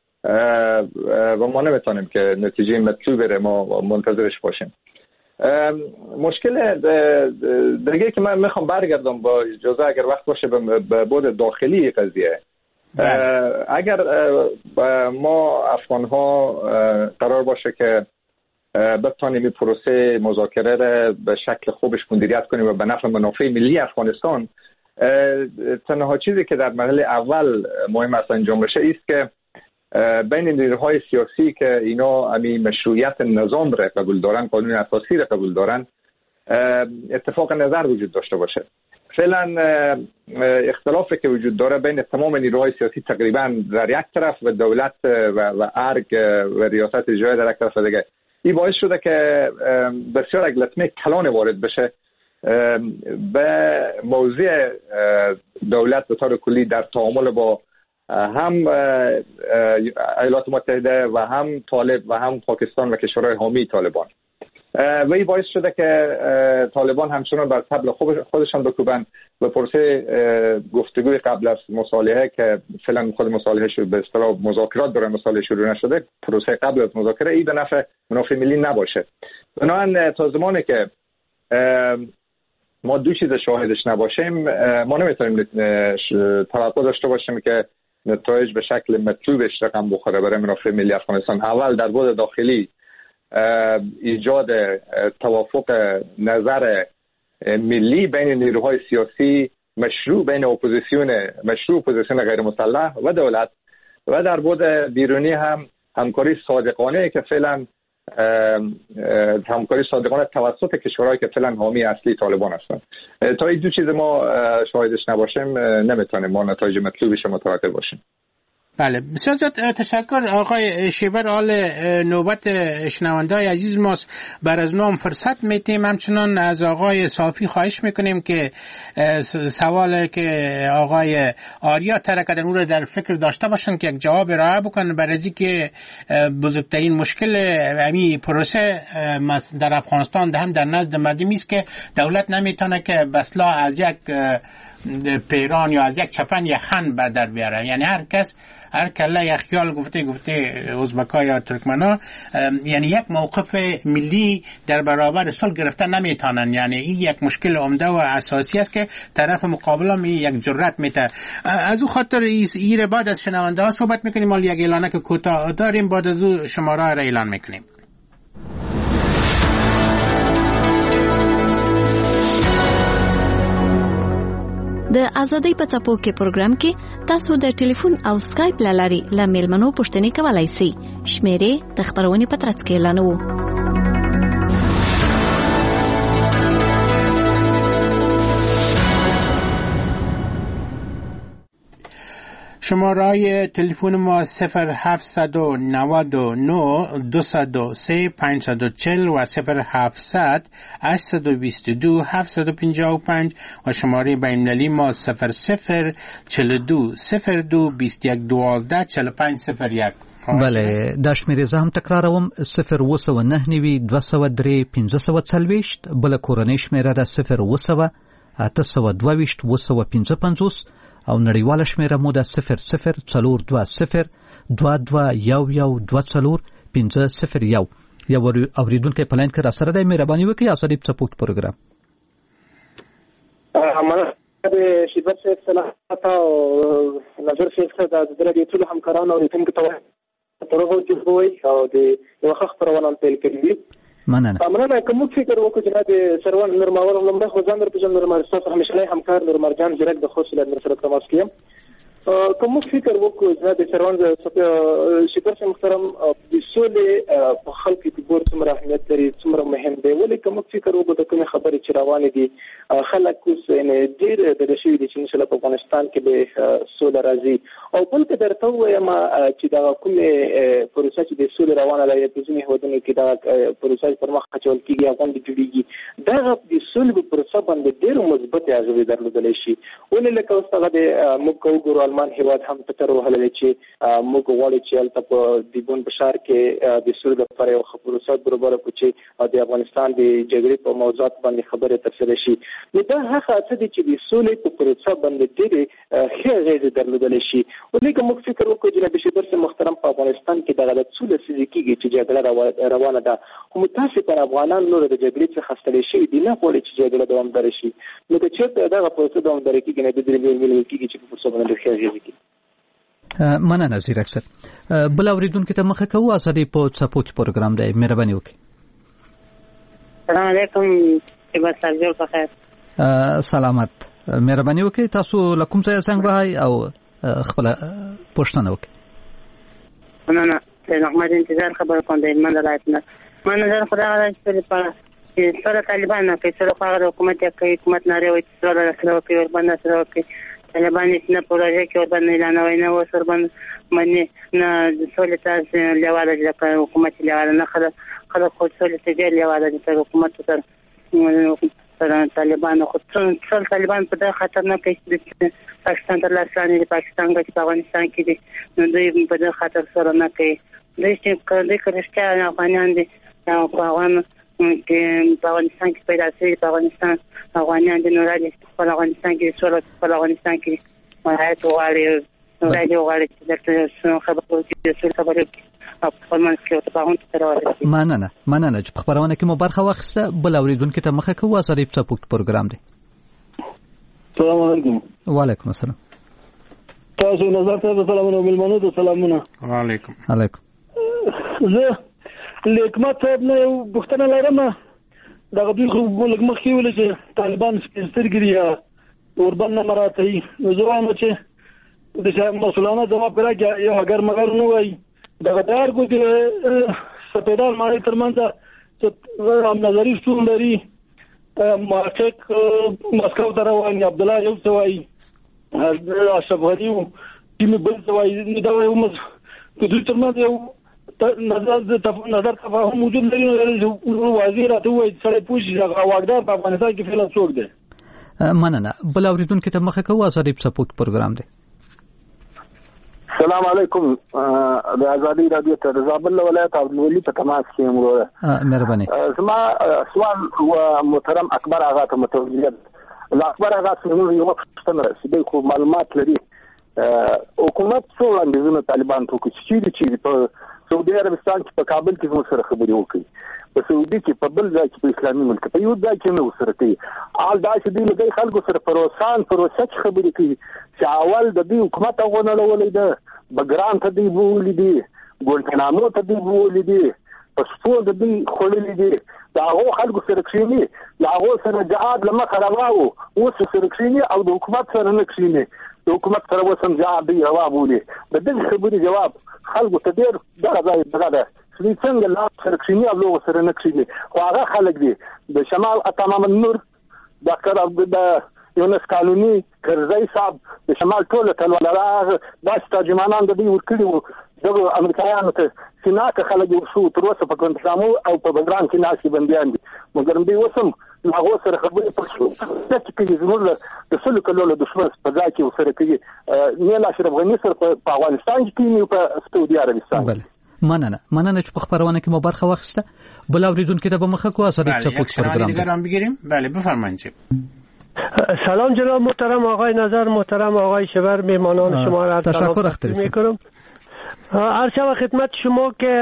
و ما نمیتونیم که نتیجه مطلوب بره ما منتظرش باشیم. مشکل دیگه که من میخوام برگردم با اجازه اگر وقت باشه به بود داخلی قضیه. اگر ما افغان ها قرار باشه که بتانیم این پروسه مذاکره را به شکل خوبش مدیریت کنیم و به نفع منافع ملی افغانستان، تنها چیزی که در مرحله اول مهم است انجام بشه است که بین نیروهای سیاسی که اینا امی مشروعیت نظام را قبول دارن، قانون اساسی را قبول دارن، اتفاق نظر وجود داشته باشه. فعلا اختلافی که وجود داره بین تمام نیروهای سیاسی تقریبا در یک طرف و دولت و, و ارگ و ریاست اجرایی در یک طرف دیگه، این باعث شده که بسیار یک لطمه کلان وارد بشه به موضوع دولت به طور کلی در تعامل با هم ایالات متحده و هم طالب و هم پاکستان و کشورهای حامی طالبان. و این باعث شده که طالبان همچنان بر طبل خودشان بکوبن و پروسه گفتگوی قبل از مصالحه که فعلا خود مصالحه شد به اصطلاح مذاکرات برای مصالحه شروع نشده، پروسه قبل از مذاکره این به نفع منافع ملی نباشه. بنابراین تا زمانی که ما دو چیز شاهدش نباشیم ما نمیتونیم توقع داشته باشیم که نتایج به شکل مطلوبش رقم بخوره برای منافع ملی افغانستان. اول در بود داخلی ایجاد توافق نظر ملی بین نیروهای سیاسی مشروع بین اپوزیسیون مشروع اپوزیسیون غیر مسلح و دولت، و در بود بیرونی هم همکاری صادقانه که فعلا همکاری صادقانه توسط کشورهایی که فعلا حامی اصلی طالبان هستند. تا این دو چیز ما شاهدش نباشیم نمیتونیم ما نتایج مطلوبش متوقع باشیم. بله، بسیار زیاد تشکر آقای شیبر. حال نوبت شنونده‌های عزیز ماست، بر از نام فرصت میتیم. همچنان از آقای صافی خواهش میکنیم که سوال که آقای آریا طرح کردن اون رو در فکر داشته باشن که یک جواب ارائه بکنن، برای اینکه بزرگترین مشکل همین پروسه در افغانستان هم در نزد مردمی است که دولت نمیتونه که بسلا از یک پیران یا از یک چپن یا خن بر در بیاره. یعنی هر کس هر کله یک خیال گفته گفته ازبک‌ها یا ترکمن‌ها، یعنی یک موقف ملی در برابر صلح گرفتن نمیتونن. یعنی این یک مشکل عمده و اساسی است که طرف مقابل هم یک جرأت میده. از او خاطر ایره بعد از شنونده ها صحبت میکنیم. مال یک اعلانه که کوتاه داریم، بعد از او شماره را اعلان میکنیم. د ازادۍ په څپو کې پروګرام کې تاسو د ټلیفون او سکایپ لاري له میلمنو پوښتنې کولای شئ. شمیرې د خبرونې په ترڅ کې اعلانوو. شماره تلفن ما صفر هفتصد و نود و نه دویست و سه پانصد و چهل و صفر هفتصد هشتصد و بیست و دو هفتصد و پنجاه و پنج و شماره بین‌المللی ما صفر صفر چهل و دو صفر دو بیست و یک دوازده چهل و پنج صفر یک. بله، دا شمیرې زه هم تکراروم: صفر اوه سوه نهه نوي دوه سوه درې پنځه سوه څلوېښت. بله کورنۍ شمیره ده صفر اوه سوه اته سوه دوه ویشت اوه سوه پنځه پنځوس او نړیواله شمیره مو ده صفر صفر څلور دوه صفر دوه دوه یو یو دوه څلور پنځه صفر یو. یو اوریدونکی په لاین کې را سره دی، مهرباني وکړئ ازادۍ په څپو کې پروګرام. د شیبر صاحب صلاحات او نظر صاحب څخه د درې ټول همکارانو او ټیم ته ترغو جوړوي او د یو خخ پرونه پیل کړی. مننه. مننه. کوم فکر وکړو چې د سروان نورماور لمبه خو ځان در په نورمال سره همیشه همکار نورمرجان ډایرکټ د خو سره در سره تماس کیم کوم فکر وکړو چې د چروان شپږ محترم د سولې په خلکو کې د بور څومره اهمیت لري څومره مهم دی ولې کوم فکر وکړو د کوم خبرې چې روانې دي خلک اوس نه ډېر د شي د چې مثلا په افغانستان کې به سوله راځي او بل که درته وایم چې دا کومه پروسه چې د سولې روانه ده په ځینې هیوادونو کې دا پروسه پر مخ اچول کېږي افغان د جوړیږي دا د سولې په پروسه باندې ډېر مثبت اغېز درلودلی شي ولې لکه اوس هغه د موږ وګورو المان هیواد هم په تر وهلې چې موږ غواړو چې البته په دیبون بشار کې د سولې لپاره یو خبرو برابر کوچي د افغانستان د جګړې په موضوعات باندې خبره تفصیل شي نو دا هغه څه دي چې د سولې په پروسه باندې ډېر ښه اغېز درلودلی شي ولې موږ فکر وکړو چې د بشیر محترم په افغانستان کې د غلط سولې سږي کېږي چې جګړه روانه ده خو متاسفانه افغانان نور د جګړې څخه ستړي شوي دي نه غواړي چې جګړه دوامداره شي نو که چېرته دغه پروسه دوامداره کېږي نه د درې ویل کېږي چې په پروسه باندې ښه اغېز کوي. مننه زیر اکثر بل اوریدونکو ته مخه کوو ازادي په څپو کې پروګرام دی مهرباني وکړئ. السلام علیکم شباب سرجو په خیر سلامت مهرباني وکړئ تاسو لکم ځای څنګه وای او خپل پوښتنه وکړئ. مننه د محمد انتظار خبر کوم د من درایتنه من نظر خدای چې په سره طالبان کې سره خاغه حکومت کوي حکومت نه لري سره سره کوي باندې سره کوي طالبان نه پروژه کې ور باندې اعلان وای نه و سر باندې باندې نه سولې تاسو لواله د حکومت لواله نه خله خله خو سولې ته لواله د حکومت سره طالبان خو ټول طالبان په دغه خطر نه کې پاکستان تر لاسانه د پاکستان غږ په افغانستان کې دي نو دوی په دغه خطر سره نه کوي دوی چې کله کړهشته افغانان دي او په افغان کې په افغانستان کې پیدا شوی په افغانستان افغانان د نورالي په افغانستان کې سره په افغانستان کې مهایت وغاړي نورالي وغاړي چې د خبرو کې څه خبرې او په من کې په هغه تر مننه مننه چې په خبرونه کې مو برخه واخیسته بل اوریدونکو ته مخه کوو ازادي په پوښت پروګرام دی. السلام علیکم. وعلیکم السلام. تاسو نظر ته سلامونه ملمنو ته سلامونه. وعلیکم. علیکم. زه لیکمت صاحب نه یو پوښتنه لرم دغه دوی خو لږ مخکې ویل چې طالبان سترګې یا اوربن نه مراته نو زه وایم چې د مسؤلانه ځواب راکړي یو اگر مگر نه وایي دغه دار کو چې سپیدار ماري ترمنځ چې هم نظری شتون لري مارچک مسکو ته روان عبد الله یو سوای اشرف غنی تیم بل سوای دا یو مز د دوی ترمنځ یو نظر نظر تفاهم موجود لري نو وزیر ته وایي سره پوښي هغه واګدار په افغانستان کې فعلا څوک دی. مننه بل اوریدونکو ته مخه کوو ازادي په سپورت پروګرام دی. السلام علیکم د ازادي رادیو ته زابل ولایت عبدالولي په تماس کې یم. مهرباني. زما سوال و محترم اکبر آغا ته متوجه ده. اکبر آغا څنګه یو پښتنه چې خو معلومات لري حکومت څو وړاندیزونه طالبان ته کوي چې چې په سعودي عربستان کې په کابل کې زموږ سره خبرې وکړي په سعودي کې په بل ځای کې په اسلامي ملک په یو ځای کې نو سره کوي آل دا چې دوی له خلکو سره پروسان پروسه خبرې کوي چې اول د دې حکومت غوونه لولې ده بګران ته دی بولې دي ګولتنامو ته دی بولې دي پښتو د دې خولې دي دا هغه خلکو سره کښینی دا هغه سره جهاد لمه خراباو اوس سره کښینی او د حکومت سره نه کښینی د حکومت سره وسم جهاد دی روا بولي د دې خبرې جواب خلکو ته ډیر دغه ځای دغه ده چې څنګه لا سره کښینی او لوګو سره نه کښینی خو هغه خلک دي د شمال تمام النور ډاکټر عبد یونس قانوني کرزی صاحب د شمال ټول تلوالره د ترجمانان د دې ورکړي دغه امریکایانو ته سیناکه خلک شو تر اوسه په ګوندامو او په بګران کې ناشې بنديان دي مګر دوی وسم هغه سره خبرې پښتو چې کې زموږ د سلو کلو دښمن په ځای کې وسره کوي نه لا اشرف غنی سره په افغانستان کې او په سعودي عربستان. بله مننه مننه چې په خبرونه کې مو برخه واخیسته بل اوریدونکو ته به مخه کوو ازادي چپوک پروګرام دیگران بگیریم. بله بفرمایید. سلام جناب محترم آقای نظر محترم آقای شبر میهمانان شما را تشکر اختیار میکنم. عرض شود خدمت شما که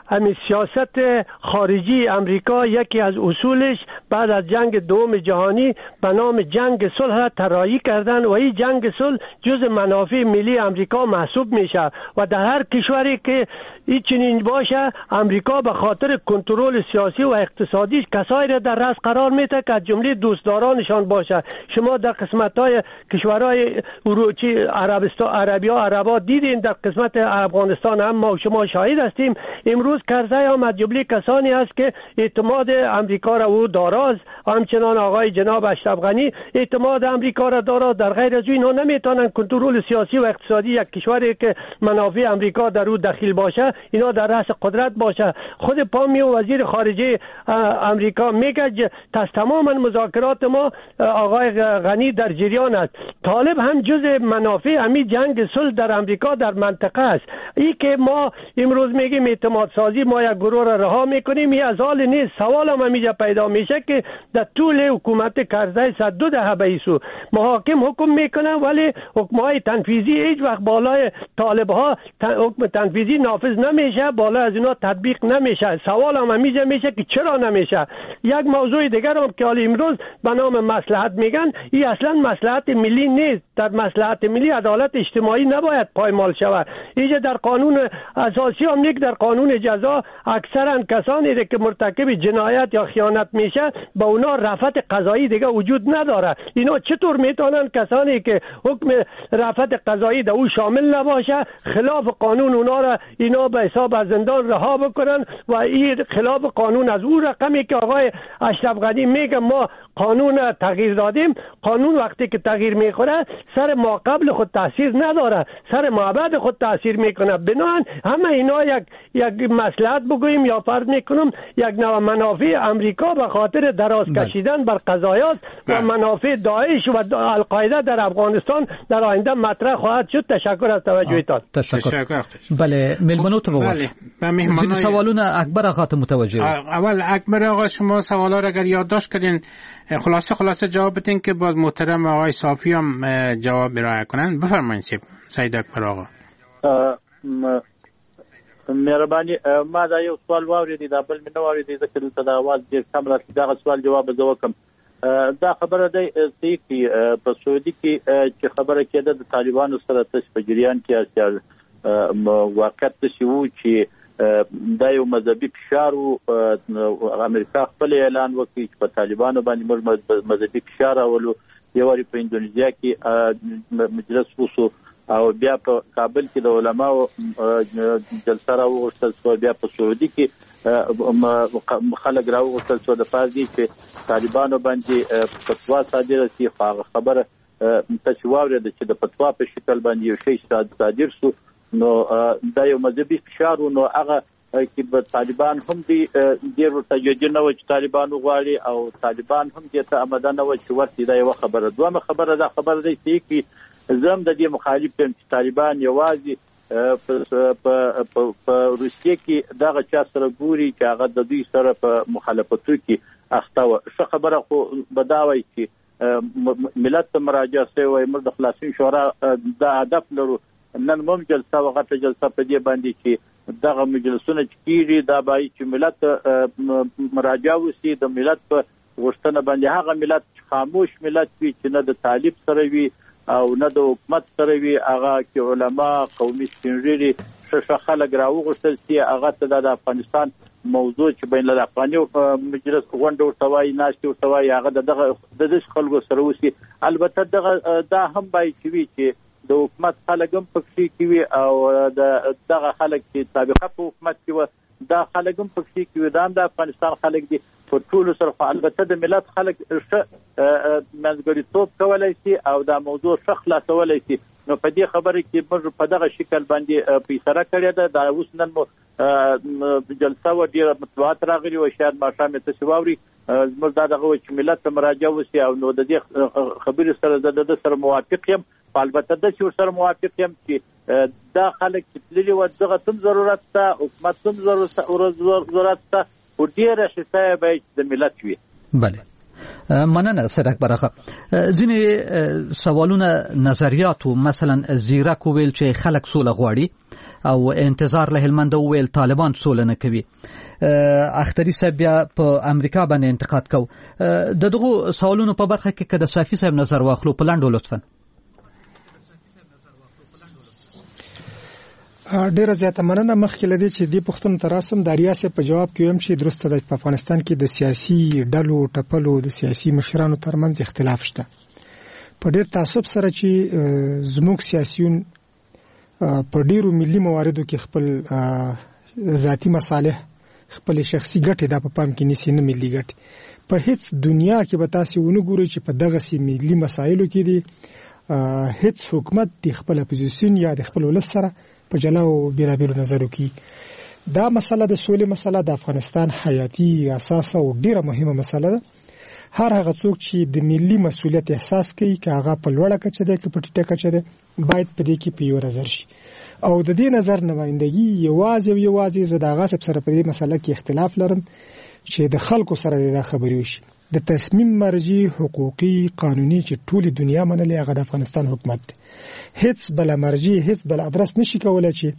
همین سیاست خارجی امریکا یکی از اصولش بعد از جنگ دوم جهانی به نام جنگ صلح طراحی کردن و این جنگ صلح جز منافع ملی امریکا محسوب میشه و در هر کشوری که این چنین باشه امریکا به خاطر کنترل سیاسی و اقتصادیش کسایی را در رأس قرار میده که از جمله دوستدارانشان باشه. شما در قسمت‌های کشورهای اروپی عربستان عربی ها عربا دیدین، در قسمت افغانستان هم ما شما شاهد هستیم. امروز کرزی هم از جمله کسانی است که اعتماد امریکا را او داراست، همچنان آقای جناب اشرف غنی اعتماد امریکا را دارد. در غیر از اینها نمیتونن کنترل سیاسی و اقتصادی یک کشوری که منافع امریکا در او دخیل باشه اینا در رأس قدرت باشه. خود پامیو وزیر خارجه امریکا میگه از تمام مذاکرات ما آقای غنی در جریان است. طالب هم جز منافع امی جنگ صلح در امریکا در منطقه است. ای که ما امروز میگیم اعتماد سازی ما یک گروه را رها میکنیم این از حال نیست. سوال هم همیجا پیدا میشه که در طول حکومت کرزی صد دو دهه بیسو محاکم حکم میکنن ولی حکمهای تنفیذی هیچ وقت بالای طالب ها حکم تنفیذی نافذ نمیشه، بالا از اینا تطبیق نمیشه. سوال هم همیجا میشه که چرا نمیشه. یک موضوع دیگر هم که حالا امروز به نام مصلحت میگن این اصلا مصلحت ملی نیست. در مصلحت ملی عدالت اجتماعی نباید پایمال شود. اینجا در قانون اساسی هم نیک در قانون جزا اکثرا کسانی که مرتکب جنایت یا خیانت میشه با اونا رفعت قضایی دیگه وجود نداره. اینا چطور میتونن کسانی که حکم رفعت قضایی در او شامل نباشه خلاف قانون اونا را اینا به حساب از زندان رها بکنن و این خلاف قانون از او رقمی که آقای اشرف غنی میگه ما قانون تغییر دادیم. قانون وقتی که تغییر میخوره سر ما قبل خود تاثیر نداره، سر ما بعد خود تاثیر میکنه. بنابراین همه اینا یک یک مصلحت بگوییم یا فرض میکنم یک نوع منافع امریکا به خاطر دراز کشیدن بر قضایات و منافع داعش و القاعده در افغانستان در آینده مطرح خواهد شد. تشکر از توجهتان. تشکر. بله میلمنو تو بگوش. بله مهمانای سوالون اکبر آقا متوجه. اول اکبر آقا شما سوالا را اگر یادداشت کردین خلاصه خلاصه جواب بدین که باز محترم آقای صافی هم جواب ارائه کنن. بفرمایید سید اکبر آقا. مهرباني ما دا یو سوال واورېدی دا بل مې نه واورېدی ځکه دلته د اواز ډېر کم راځي. دغه سوال جواب زه وکړم. دا خبره دی چې په سعودي کې چې خبره کېده د طالبانو سره تاسو په جریان کې واقعیت څه وو چې دا یو مذهبي فشار وو. امریکا خپل اعلان وکړ چې په طالبانو باندې موږ مذهبي فشار راولو. یو وری په اندونیزیا کې مجلس وسو او بیا په کابل کې د علماو جلسه راوغوښتل شوه. بیا په سعودي کې خلک راوغوښتل شوه د پاره دي چې طالبانو باندې فتوا صادره شي. هغه خبره تاسو واورېده چې د فتوا په شکل باندې یو شی صادر شو نو دا یو مذهبي فشار و. نو هغه کې به طالبان هم دي ډېر ورته جدي نه و چې طالبان وغواړي او طالبان هم دې ته آماده نه و چې ورته دا یوه خبره. دویمه خبره دا خبره دی چې زم د دې مخالف یم چې طالبان یوازې په روسیې کې دغه چا سره ګوري چې هغه د دوی سره په مخالفتو کې اخته وه. ښه خبره خو به دا وایي چې ملت ته مراجعه شوی وایي موږ د خلاصون شورا دا هدف لرو. نن مم جلسه و غټه جلسه په دې باندې چې دغه مجلسونه چې کېږي دا باید چې ملت مراجعه وشي د ملت په غوښتنه باندې. هغه ملت چې خاموش ملت وي چې نه د طالب سره وي او نه د حکومت سره وي هغه کې علما قومي سپینږیري ښه ښه خلک راوغوښتل شي. هغه ته د افغانستان موضوع چې بین الافغاني مجلس غونډه ورته وایي ناستې ورته وایي هغه د دغه د داسې خلکو سره وشي. البته دغه دا هم باید چې وي چې د حکومت خلک هم پکې کې وي او د دغه خلک چې سابقه په حکومت کې وه دا خلک هم پکې کې وي. دا هم د افغانستان خلک دي په ټولو سره. خو البته د ملت خلک ښه منځګړیتوب کولی شي او دا موضوع ښه خلاصولی شي. نو په دې خبره کې موږ په دغه شکل باندې فیصله کړې ده. دا اوس نن مو جلسه وه ډېره مطبوعات راغلي وه شاید ماښام یې تاسې واوري. زموږ دا دغه وه چې ملت ته مراجعه وشي او نو د دې خبرې سره زه د ده سره موافق یم. البته داسې ورسره موافق یم چې دا خلک چې تللي وه دغه هم ضرورت شته حکومت هم ضرورت شته خو ډېره حصه باید د ملت وي. بله مننه سید اکبر آقا. ځینې سوالونه نظریاتو مثلا زیرک ویل چې خلک سوله غواړي او انتظار له هلمند ویل طالبان سول نه کوي. اختری صاحب بیا په امریکا باندې انتقاد کو. د دغه سوالونو په برخه کې کده صافي صاحب نظر واخلو په لاندو لطفا. ډیره زیاته مننه. مخکې لدی چې دی پښتون تراسم د ریاست په جواب کې هم چې درسته د افغانستان کې د سیاسي ډلو ټپلو د سیاسي مشرانو ترمنځ اختلاف شته. په ډیر تعصب سره چې زموږ سیاسيون په ډیرو ملي مواردو کې خپل ذاتی مصالح خپل شخصي ګټې د په پام کې نیسي، نه ملي ګټې. په هیڅ دنیا کې به تاسو ونه ګورئ چې په دغه سي ملي مسایلو کې دی هیڅ حکومت د خپل اپوزیشن یا د خپل ولس سره په جلاو بیلابیلو نظرو کې. دا مسله د سولې مسله د افغانستان حیاتي اساس او ډیره مهمه مسله ده. هر هغه څوک چې د ملي مسؤلیت احساس کوي چې هغه په لوړه کچه ده کې په ټیټه کچه ده باید په دې کې پیو نظر شي او د دې نظر نمائندګي یوازې یوازې زه د غاصب سره په دې مسله کې اختلاف لرم چې د خلکو سره د خبرې وشي. د تصمیم مرجع حقوقي قانوني چې ټول دنیا منلې هغه د افغانستان حکومت دی. هیڅ بل مرجع هیڅ بل ادرس نشي کولای چې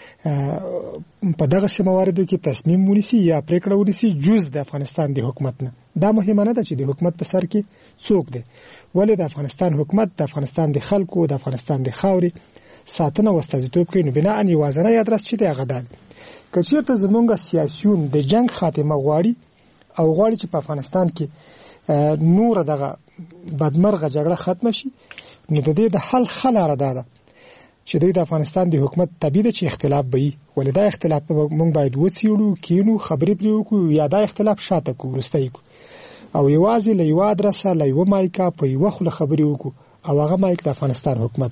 په دغه سمواردو کې تصمیم ونیسي یا پریکړه ونیسي جز د افغانستان د حکومت نه. دا مهمه نه ده چې د حکومت په سر کې څوک دی، ولې د افغانستان حکومت د افغانستان د خلکو د افغانستان د خاورې ساتنه او استازیتوب کوي. نو بنا ان یوازنی ادرس چې دی هغه ده. که چېرته زمونږ سیاسيون د جنگ خاتمه غواړي او غواړي چې په افغانستان کې نور دغه بدمرغه جګړه ختم شي، نو د دې د حل خلاره ده چې د افغانستان د حکومت طبيعي چې اختلاف به وي، ولې دا اختلاف موږ باید وڅېړو، کینو، خبرې پرې وکړو یا دا اختلاف شاته کو ورسته کو او یوازې له یو ادرسه له یو مایکا په یو خله خبرې وکړو او هغه مایک د افغانستان حکومت.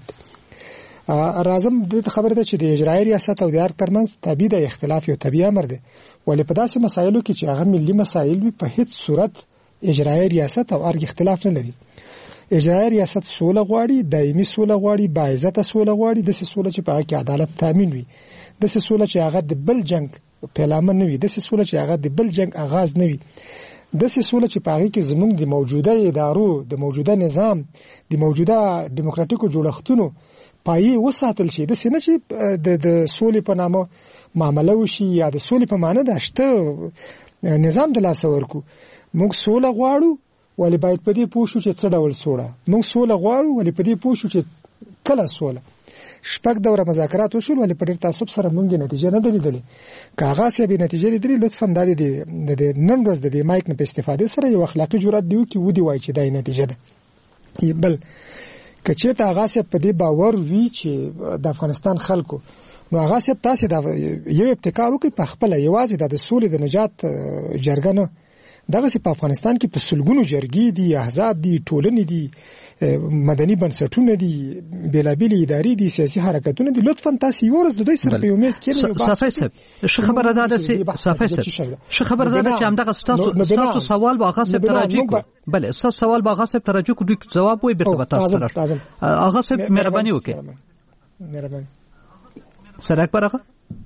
راځم د خبره ده چې د اجرایي ریاست او د ارګ ترمنځ طبيعي د اختلاف یو طبيعي امر دی، ولې په داسې مسایلو کې چې هغه ملي مسایل وي په هیڅ صورت اجرایي ریاست او ارګ اختلاف نه لري. اجرایي ریاست سوله غواړي، دایمي سوله غواړي، باعزته سوله غواړي، د سوله چې په هغه کې عدالت تامین وي، د سوله چې هغه د بل جنگ پیلامه نه وي، د سوله چې هغه د بل جنگ آغاز نه وي، د سوله چې په هغه کې زموږ د موجوده ادارو، د موجوده نظام، د موجوده دیموکراتیکو جوړښتونو پایې وساتل شي. د سینه چې د سولې په نامه معامله وشي یا د سولې په معنی د شته نظام د لاس ورکو. موږ سوله غواړو ولې باید په دې پوه شو چې څه ډول سوله. موږ سوله غواړو ولې په دې پوه شو چې کله سوله. شپږ دوره مذاکرات وشول ولې په ډېر تعصب سره موږ نتیجه نه لیدلې. کاغذ یې به نتیجه لیدلې. لطفا د دې نن ورځ د دې مایک نه په استفاده سره یو اخلاقی جرأت دیو کې ودی وای چې دا نتیجه ده. بل کچې ته هغه په دې باور وی چې د افغانستان خلکو نو هغه سپ تاسو دا یو ابتکار وکړي په خپل یوازې د سولې د نجات جرګه نه دغه په افغانستان کې په سلګونو جرګې دي، احزاب دي، ټولنې دي، مدني بنسټونه دي، بیلابېل ادارې دي، سیاسي حرکتونه دي. لطفا تاسو یو ورځ د دوی سره په یو میز کې نه صافي صاحب ش خبره ده چې صافي صاحب ش خبره ده چې همدغه تاسو تاسو سوال واغه سپ تراجع کو بله تاسو سوال واغه سپ تراجع کو دوی جواب وي به تاسو سره هغه سپ مهرباني وکړئ. مهرباني سره برخه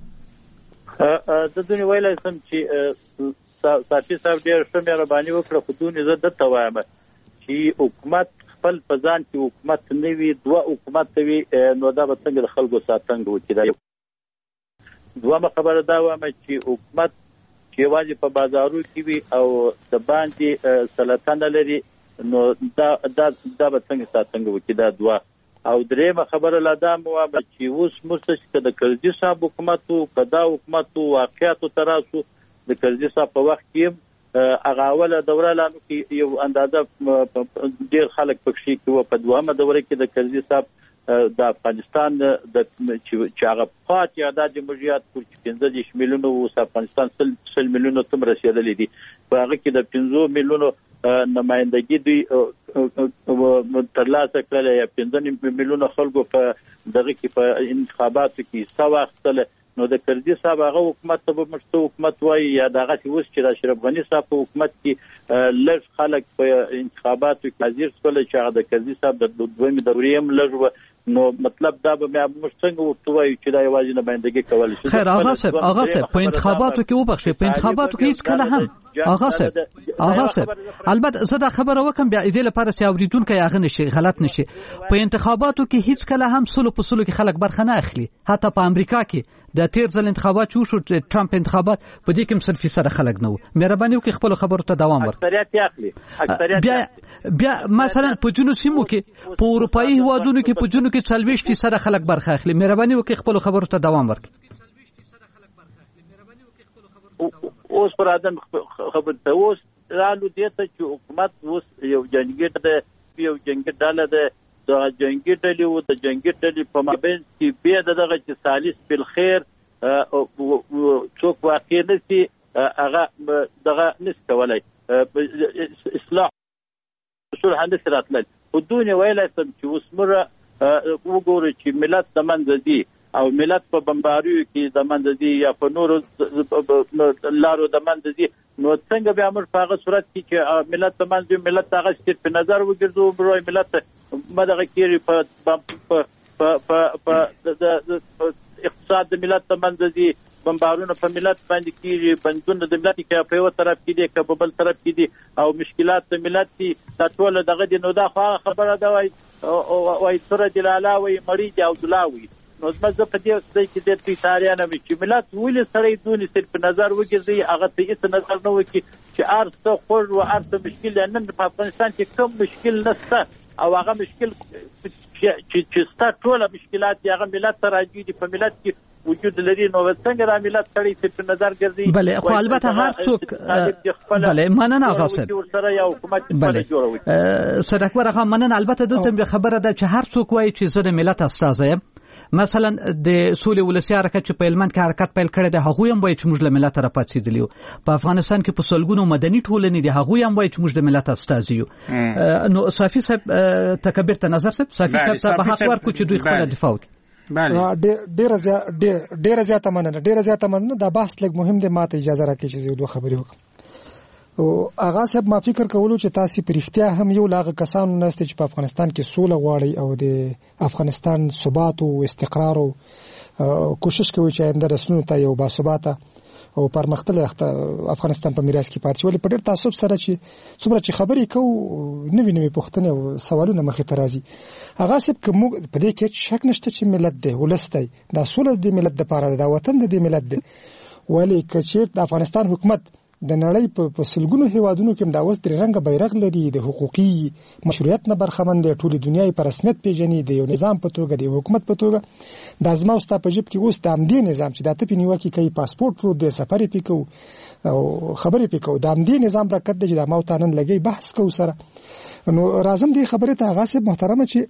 د دنیا ویلای سم چې صافي صاحب ډېر ښه مهرباني وکړه. خو دونې زه دته وایم چې حکومت خپل په ځان کې حکومت نه وي، دوه حکومت وي، نو دا به څنګه د خلکو ساتنګ وکړي. دویمه خبره دا وایم چې حکومت چې یوازې په بازارو کې وي او د باندې سلطنه لري، نو دا دا دا به څنګه ساتنګ وکړي. دا دوه. او دریمه خبره لا دا مو وایم چې اوس مرسته چې د کرزي صاحب حکومت او کدا حکومت واقعیت تراسو د کرزي صاحب په وخت کې هغه اوله دوره لانو کې یو اندازه ډیر خلک پکښې کې په دوامه دوره کې د کرزي صاحب د افغانستان د چې هغه پات یاده جمهوریت پر پنځه دېرش میلیونو او افغانستان سل میلیونو تم رسیدلې دي. په هغه کې د پنځه میلیونو نمائندګي دوی ترلاسه کړل یا پنځه میلیونو خلکو په دغه کې په انتخاباتو کې حصه واخیستله. نو د کرزي صاحب هغه حکومت ته به مشته حکومت وایي یا دغه چې اوس چې د اشرف غني صاحب په حکومت کې لږ خلک په انتخاباتو کې حاضر شول چې هغه د کرزي صاحب د دویمې دورې هم لږ و. نو مطلب دا به موږ څنګه ورته وایو چې دا یوازې نمایندګي کول شي. خیر هغه صاحب هغه صاحب په انتخاباتو کې وبخښي، په انتخاباتو کې هیڅ کله هم آغا صاحب آغا صاحب البته زه دا خبره وکم بیا دې لپاره چې اوریدونکو یې هغه نشي غلط نشي په انتخاباتو کې هیڅ کله هم سلو په سلو کې خلک برخه نه اخلي. حتی په امریکا کې د تیر ځل انتخابات شو ټرمپ انتخابات په دې کې هم صرف فیصد خلک نه وو. مهرباني وکړئ خپل خبرو ته دوام ورکړئ. اکثریت اخلي اکثریت بیا بیا مثلا په جنوب سیمو کې په اروپאי هوادونو کې په جنوب کې څلويش فیصد خلک برخه اخلي. مهرباني وکړئ خپل خبرو ته دوام ورکړئ. اوس پر ادم خبر ته اوس رالو دې ته چې حکومت اوس یو جنگي د یو جنگي ډاله ده د جنگي ډلې او د جنگي ډلې په مابین کې به دغه چې سالس بل خیر څوک واقع نشي هغه دغه نس کولای اصلاح اصول هندسه راتلل او دنیا ویلای سم چې اوس مره وګوري چې ملت د منځ دي او ملت په بمباریو کې د منځ دي یا په نورو لارو د منځ دي نو څنګه به امر په هغه صورت کې چې ملت د منځ ملت هغه ستر په نظر وګرځو بروي ملت مدغه کېری په په په د اقتصاد د ملت د منځ دي بمبارونه په ملت باندې کېږي بندونه د ملت کې په یو طرف کې دي که په بل طرف کې دي او مشکلات د ملت دي دا ټول دغه دي نو دا خبره ده وای وای تر جلاله وای مړی دی او دلاوي نو زما په دې ځای کې د تاریخ نه چې ملت ولې سره دونی صرف نظر وګرځي هغه ته هیڅ نظر نه وکړي چې ارسته خور او ارسته مشکل نن په افغانستان کې کوم مشکل نشته او هغه مشکل چې چې ستاسو ټول مشکلات هغه ملت ته راځي په ملت کې وجود لري نو څنګه را ملت سره صرف نظر ګرځي. بله خو البته هر څوک بله مننه آغا صاحب سره یو حکومت جوړوي. صدق ورغه مننه البته دلته خبره ده چې هر څوک وایي چې زه د ملت استازی یم. مثلا د سولې ولسی حرکت چې په هلمند کې حرکت پیل کړی دی هغوی هم وایي چې موږ له ملت سره پاتېدلی یو. په افغانستان کې په سلګونو مدني ټولنې دي هغوی هم وایي چې موږ د ملت استازي یو. نو صافي صاحب تکبر ته نظر صاحب صافي صاحب ته به حق ورکړو چې دوی خپله دفاع وکړي. ډېره ډېره زیاته مننه ډېره زیاته مننه. دا بحث لږ مهم دی ماته اجازه راکړئ چې زه دوه خبرې وکړم. او هغه صاحب ما فکر کولو چې تاسو په اړتیا هم یو لاغه کسانو نسته چې په افغانستان کې سوله غواړي او د افغانستان ثبات او استقرار او کوشش کوي چې آینده رسنونو ته یو باثباته او پرمختللی افغانستان په میراث کې پاتې ولې په ډېر تعصب سره چې څومره چې خبرې کوو نوې نوې پوښتنې او سوالونه مخې ته راځي. هغه صاحب کوم په دې کې شک نشته چې ملت دی ولس دی دا سوله د ملت لپاره دا وطن د ملت دی ولې چې د افغانستان حکومت د نړۍ په سلګونو هیوادونو کې دا اوس درې رنګه بیرغ لري د حقوقي مشروعیت نه برخمن دی ټولې دنیا په رسمیت پیژني د یو نظام په توګه د حکومت په توګه د ازما او ستا په جیب کې اوس د امدی نظام چې د ته په نیوکه کوي پاسپورت پرو د سفر پیکو او خبرې پیکو د امدی نظام برکت دی چې د موتانن لګي بحث کو سره نو راځم دې خبره ته هغه سه محترمه چې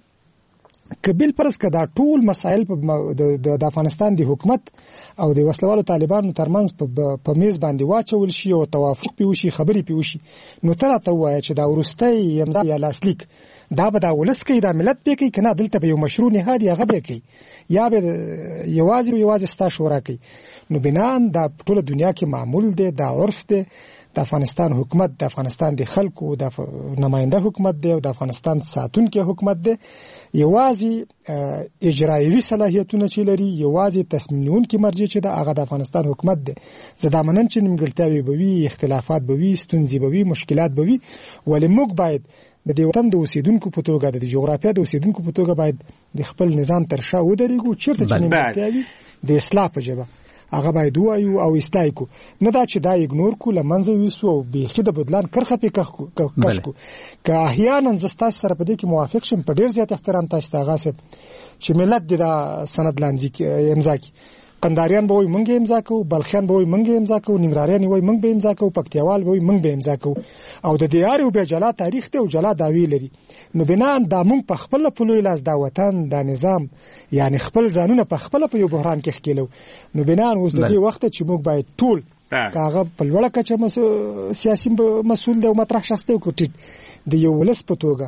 کبل پرس کدا ټول مسائل د افغانستان د حکومت او د وسلوالو طالبانو ترمنځ په میز باندې واچول شي او توافق پیو شي خبرې پیو شي نو تر ته وایي چې دا ورستۍ یمزا یا لاسلیک دا به دا ولس کې دا ملت به کې کنه دلته به یو مشروع نهادي هغه به کې یا به یوازې یوازې ستا شورا کې نو بنان دا ټول دنیا کې معمول دی دا عرف دی د افغانستان حکومت د افغانستان د خلکو د نماینده حکومت دی او د افغانستان ساتونکو حکومت دی یوازې اجرایوي صلاحیتونه چې لري یوازې تصمیم نیونکي مرجع چې د هغه د افغانستان حکومت دی زدا منم چې نیمګړتیاوي به وي اختلافات به وي ستونزې به وي مشکلات به وي ولې موږ باید د دې وطن د اوسیدونکو په توګه د جغرافیه د اوسیدونکو په توګه باید د خپل نظام تر شا ودرېږو چیرته چې نیمګړتیاوي د اصلاح په ژبه هغه باید وایو او اصلاح کو نه دا چې دا ایګنور کو لمنځه ویسو او بیخي د بدلان کرخه په کښکو کښکو که احیانا زستا سره په دې کې موافق شم په ډیر زیات احترام تاسو ته غاسب چې ملت د سند لاندې امضا کی قنداریان به وي مونږه امضا کوو بلخیان به وي مونږه امضا کوو ننګراریان وي مونږ به امضا کوو پکتیوال به وي مونږ به امضا کوو او د دیار او به جلا تاریخ ته او جلا داوی لري نو بنان د مونږ په خپل په لوی لاس دا وطن دا نظام یعنی خپل ځانونه په خپل په یو بحران کې ښکیلو نو بنان اوس د دې وخت چې موږ باید ټول کاغه په لوړه کچه سیاسي مسؤل دی او مطرح شخص دی کوټی د یو ولس په توګه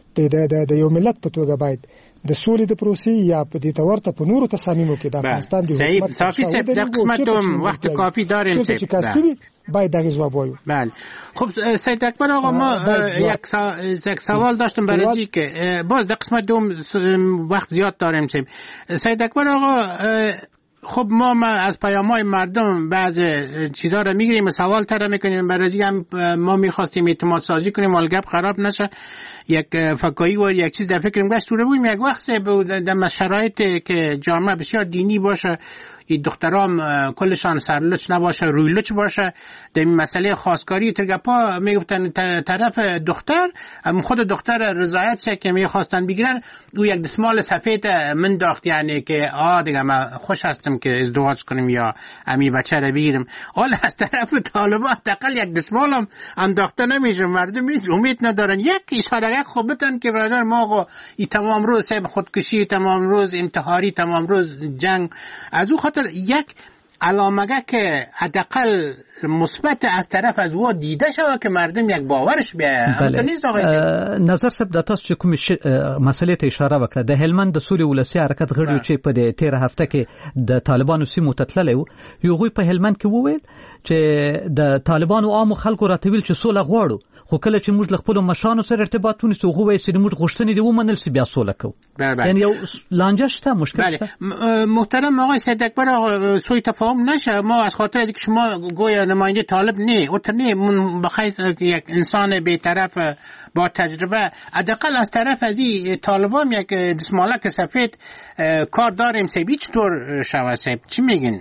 د یو ملت په توګه باید د سولې د پروسې یا په دې تورته په نورو تصامیمو کې د افغانستان د حکومت صافي صاحب د قسمت وخت کافی داریم صاحب باید دغه جواب وایو. بله خب سید اکبر آقا ما یک یک سوال داشتم برای که باز در قسمت دوم وقت زیاد داریم صاحب. سید اکبر آقا خب ما, ما از پیام‌های مردم بعض چیزا رو میگیریم، سوال طرح میکنیم، برای هم ما میخواستیم اعتماد سازی کنیم، ولی گپ خراب نشه، یک فکایی و یک چیز در فکرم گشت تو رو بودیم. یک وقت بود در شرایطی که جامعه بسیار دینی باشه، این دخترام کلشان سرلچ نباشه، رویلچ باشه، در این مسئله خواستگاری ترگپا میگفتن طرف دختر، خود دختر رضایت شه که میخواستن بگیرن، او یک دستمال سفید من داخت، یعنی که آه دیگه من خوش هستم که ازدواج کنیم یا امی بچه رو بگیرم. حالا از طرف طالبان تقل یک دستمال هم انداخته نمیشه، مردم امید ندارن. یک اشاره یک خوبتن که برادر ما ای تمام روز سب خودکشی، تمام روز انتحاری، تمام روز جنگ، از او خاطر یک علامه که حداقل مثبت از طرف از او دیده شود که مردم یک باورش بیه. بله. نظر سب د تاسو چې کوم مسلې ته اشاره وکړه، د هلمند د سولې ولسی حرکت غړي چې په دې تیر هفته کې د طالبانو سیمو تتللی وو، یو غوی په هلمند کې وویل چې د طالبانو عام خلکو راتویل چې سوله غواړو، خو کله چې موږ له خپل مشانو سره ارتباط ونیسو هغه وایي چې موږ غوښتنې دي ومنل سي بیا سوله کوو. یعنی یو لانجه شته، مشکل شته. محترم آقای سید اکبر، سوء تفاهم نشه، ما از خاطر اینکه شما گویا نماینده طالب نه اوت نه من بخیز یک انسان بی‌طرف با تجربه، حداقل از طرف از این طالبان یک دستمالک سفید کار داریم سیبی چطور شوه سیب چی میگین؟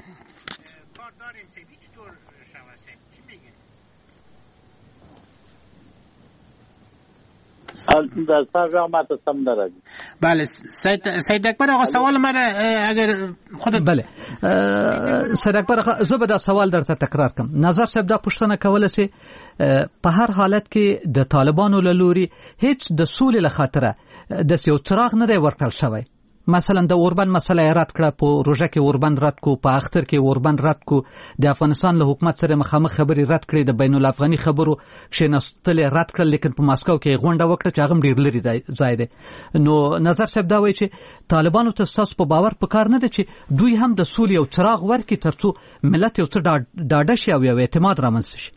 در سر ما ته سم نه راځي. بله سید سید اکبر آقا سوال مرا اگر خود بله سید اکبر آقا زه به دا سوال درته تکرار کوم. نظر صاحب دا پوښتنه کوله چې په هر حالت کې د طالبانو له لوري هیڅ د سولې له خاطره د یو څراغ نه دی ورکړل شوی. مثلا د اوربند مسله رد کړه، په روژه کې اوربند رد کو، په اختر کې اوربند رد کو، د افغانستان له حکومت سره مخامخ خبرې رد کړې، د بین الافغاني خبرو کښېناستل رد کړل، لیکن په ماسکو کې غونډه وکړه چې هغه ډېر لري ځای دی. نو نظر صاحب دا وایي چې طالبانو ته ستاسو په باور په کار نه ده چې دوی هم د سولې یو څراغ ورکړي ترڅو ملت یو څه ډاډه شي او یو اعتماد رامنځته شي.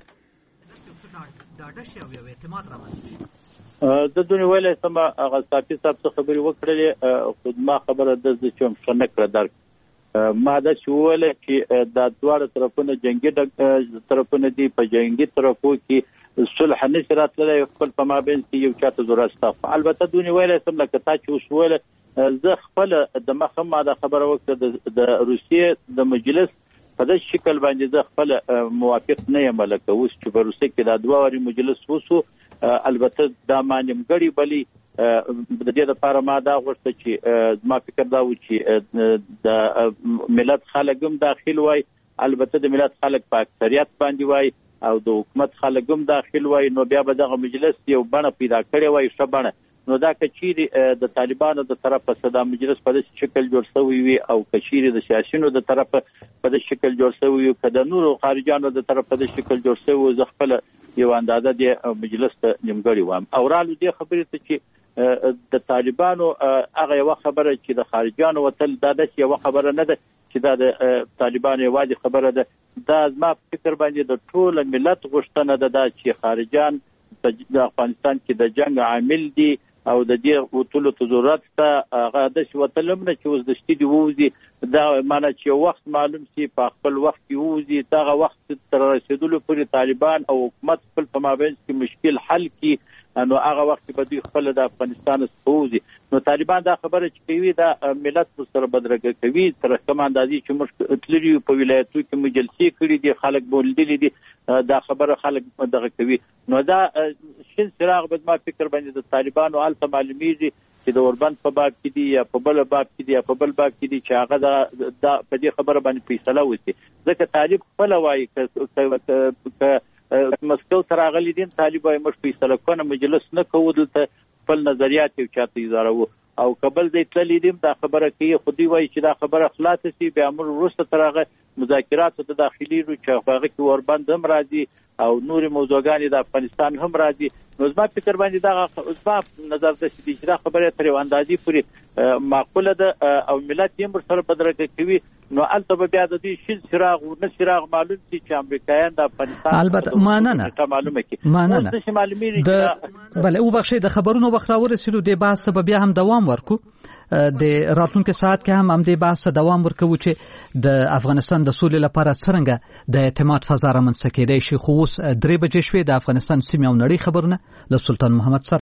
د دونی ویلې سم هغه صافي صاحب څخه خبرې وکړلې، خو ما خبره د چې څنګه کړه درک ما دا چې ویل چې د دواړو طرفونو جنگي طرفونه دي، په جنگي طرفو کې صلح نشي راتللی، خپل په مابین کې یو چاته ضرورت شته. البته دونی ویلې سم لکه تا چې اوس ویل، زه خپل د مخه ما دا خبره وکړه د روسیې د مجلس په دې شکل باندې زه خپل موافق نه یم، لکه اوس چې په روسیې کې دا دوه واري مجلس وسو، البته دا مانیمګړی بلی د دې لپاره ما دا غوښته چې ما فکر دا و چې د ملت خلک هم داخل وای، البته د ملت خلک په اکثریت باندې وای او د حکومت خلک هم داخل وای، نو بیا به دغه مجلس یو بڼه پیدا کړی وای، ښه بڼه. نو دا کچيري د طالبانو د طرفه صدا مجلس په دې شکل جوړ شوی وي او کچيري د سیاسيونو د طرفه په دې شکل جوړ شوی وي، کله نورو خارجانو د طرفه په دې شکل جوړ شوی زه خپل یو اندازه د مجلس ته نیمګړی وام. او رالو دې خبرې ته چې د طالبانو هغه یو خبره چې د خارجانو وتل دا د یو خبره نه ده چې دا د طالبانو یوازې خبره ده، دا ما فکر باندې د ټول ملت غوښتنه ده چې خارجان د افغانستان کې د جنگ عامل دي او د دې وټولو ته ضرورت ته هغه د شوتلم نه چې اوس د شتي دی ووزي، دا معنی چې وخت معلوم سي په خپل وخت کې ووزي، دا وخت تر رسیدلو پورې طالبان او حکومت خپل په مابین کې مشکل حل کی، نو هغه وخت به دوی خپل د افغانستان سپوزي. نو طالبان دا خبره چې کوي دا ملت سره بدرګه کوي، تر کوم اندازې چې موږ تللی په ولایتو کې مجلسې کړې دي، خلک بولدلې دي، دا خبره خلک دغه کوي. نو دا شین څراغ به ما فکر باندې د طالبانو الته معلومیږي چې د اوربند په باب کې دي یا په بل باب کې دي یا په بل باب کې دي چې هغه دا په دې خبره باندې فیصله وکړي. ځکه طالب خپل وایي ک مسکو تر غلي دین طالب وايي مش فیصله کنه مجلس نه کوو، دلته خپل نظریات یو چاته اظهارو او قبل دې تللی دیم دا خبره کوي، خودي وایي چې دا خبره خلاص شي، بیا امر وروسته ترغه مذاکرات ته داخلي رو چې هغه کې اوربند هم راځي او نور موضوعګان د افغانستان هم راځي. نو زما فکر باندې دا اسباب نظر د چې دا خبره تر اندازې پورې معقوله ده او ملت یې سره بدرګه کوي. نو البته بیا د دې شین څراغ او نه څراغ معلوم شي چې امریکایان د افغانستان البته مانه نه معلومه کی مانه نه معلومه د بل او بخښي د خبرونو وخت راورسېلو د بحث په بیا هم دوام ورکو. د راتلونکو ساعت کې هم همدې بحث دوام ورکوي چې د افغانستان د سولې لپاره څنګه د اعتماد فضا رامنځته کېدای شي. خو اوس درې بجې شوې د افغانستان سیمې او نړۍ خبرونه له سلطان محمد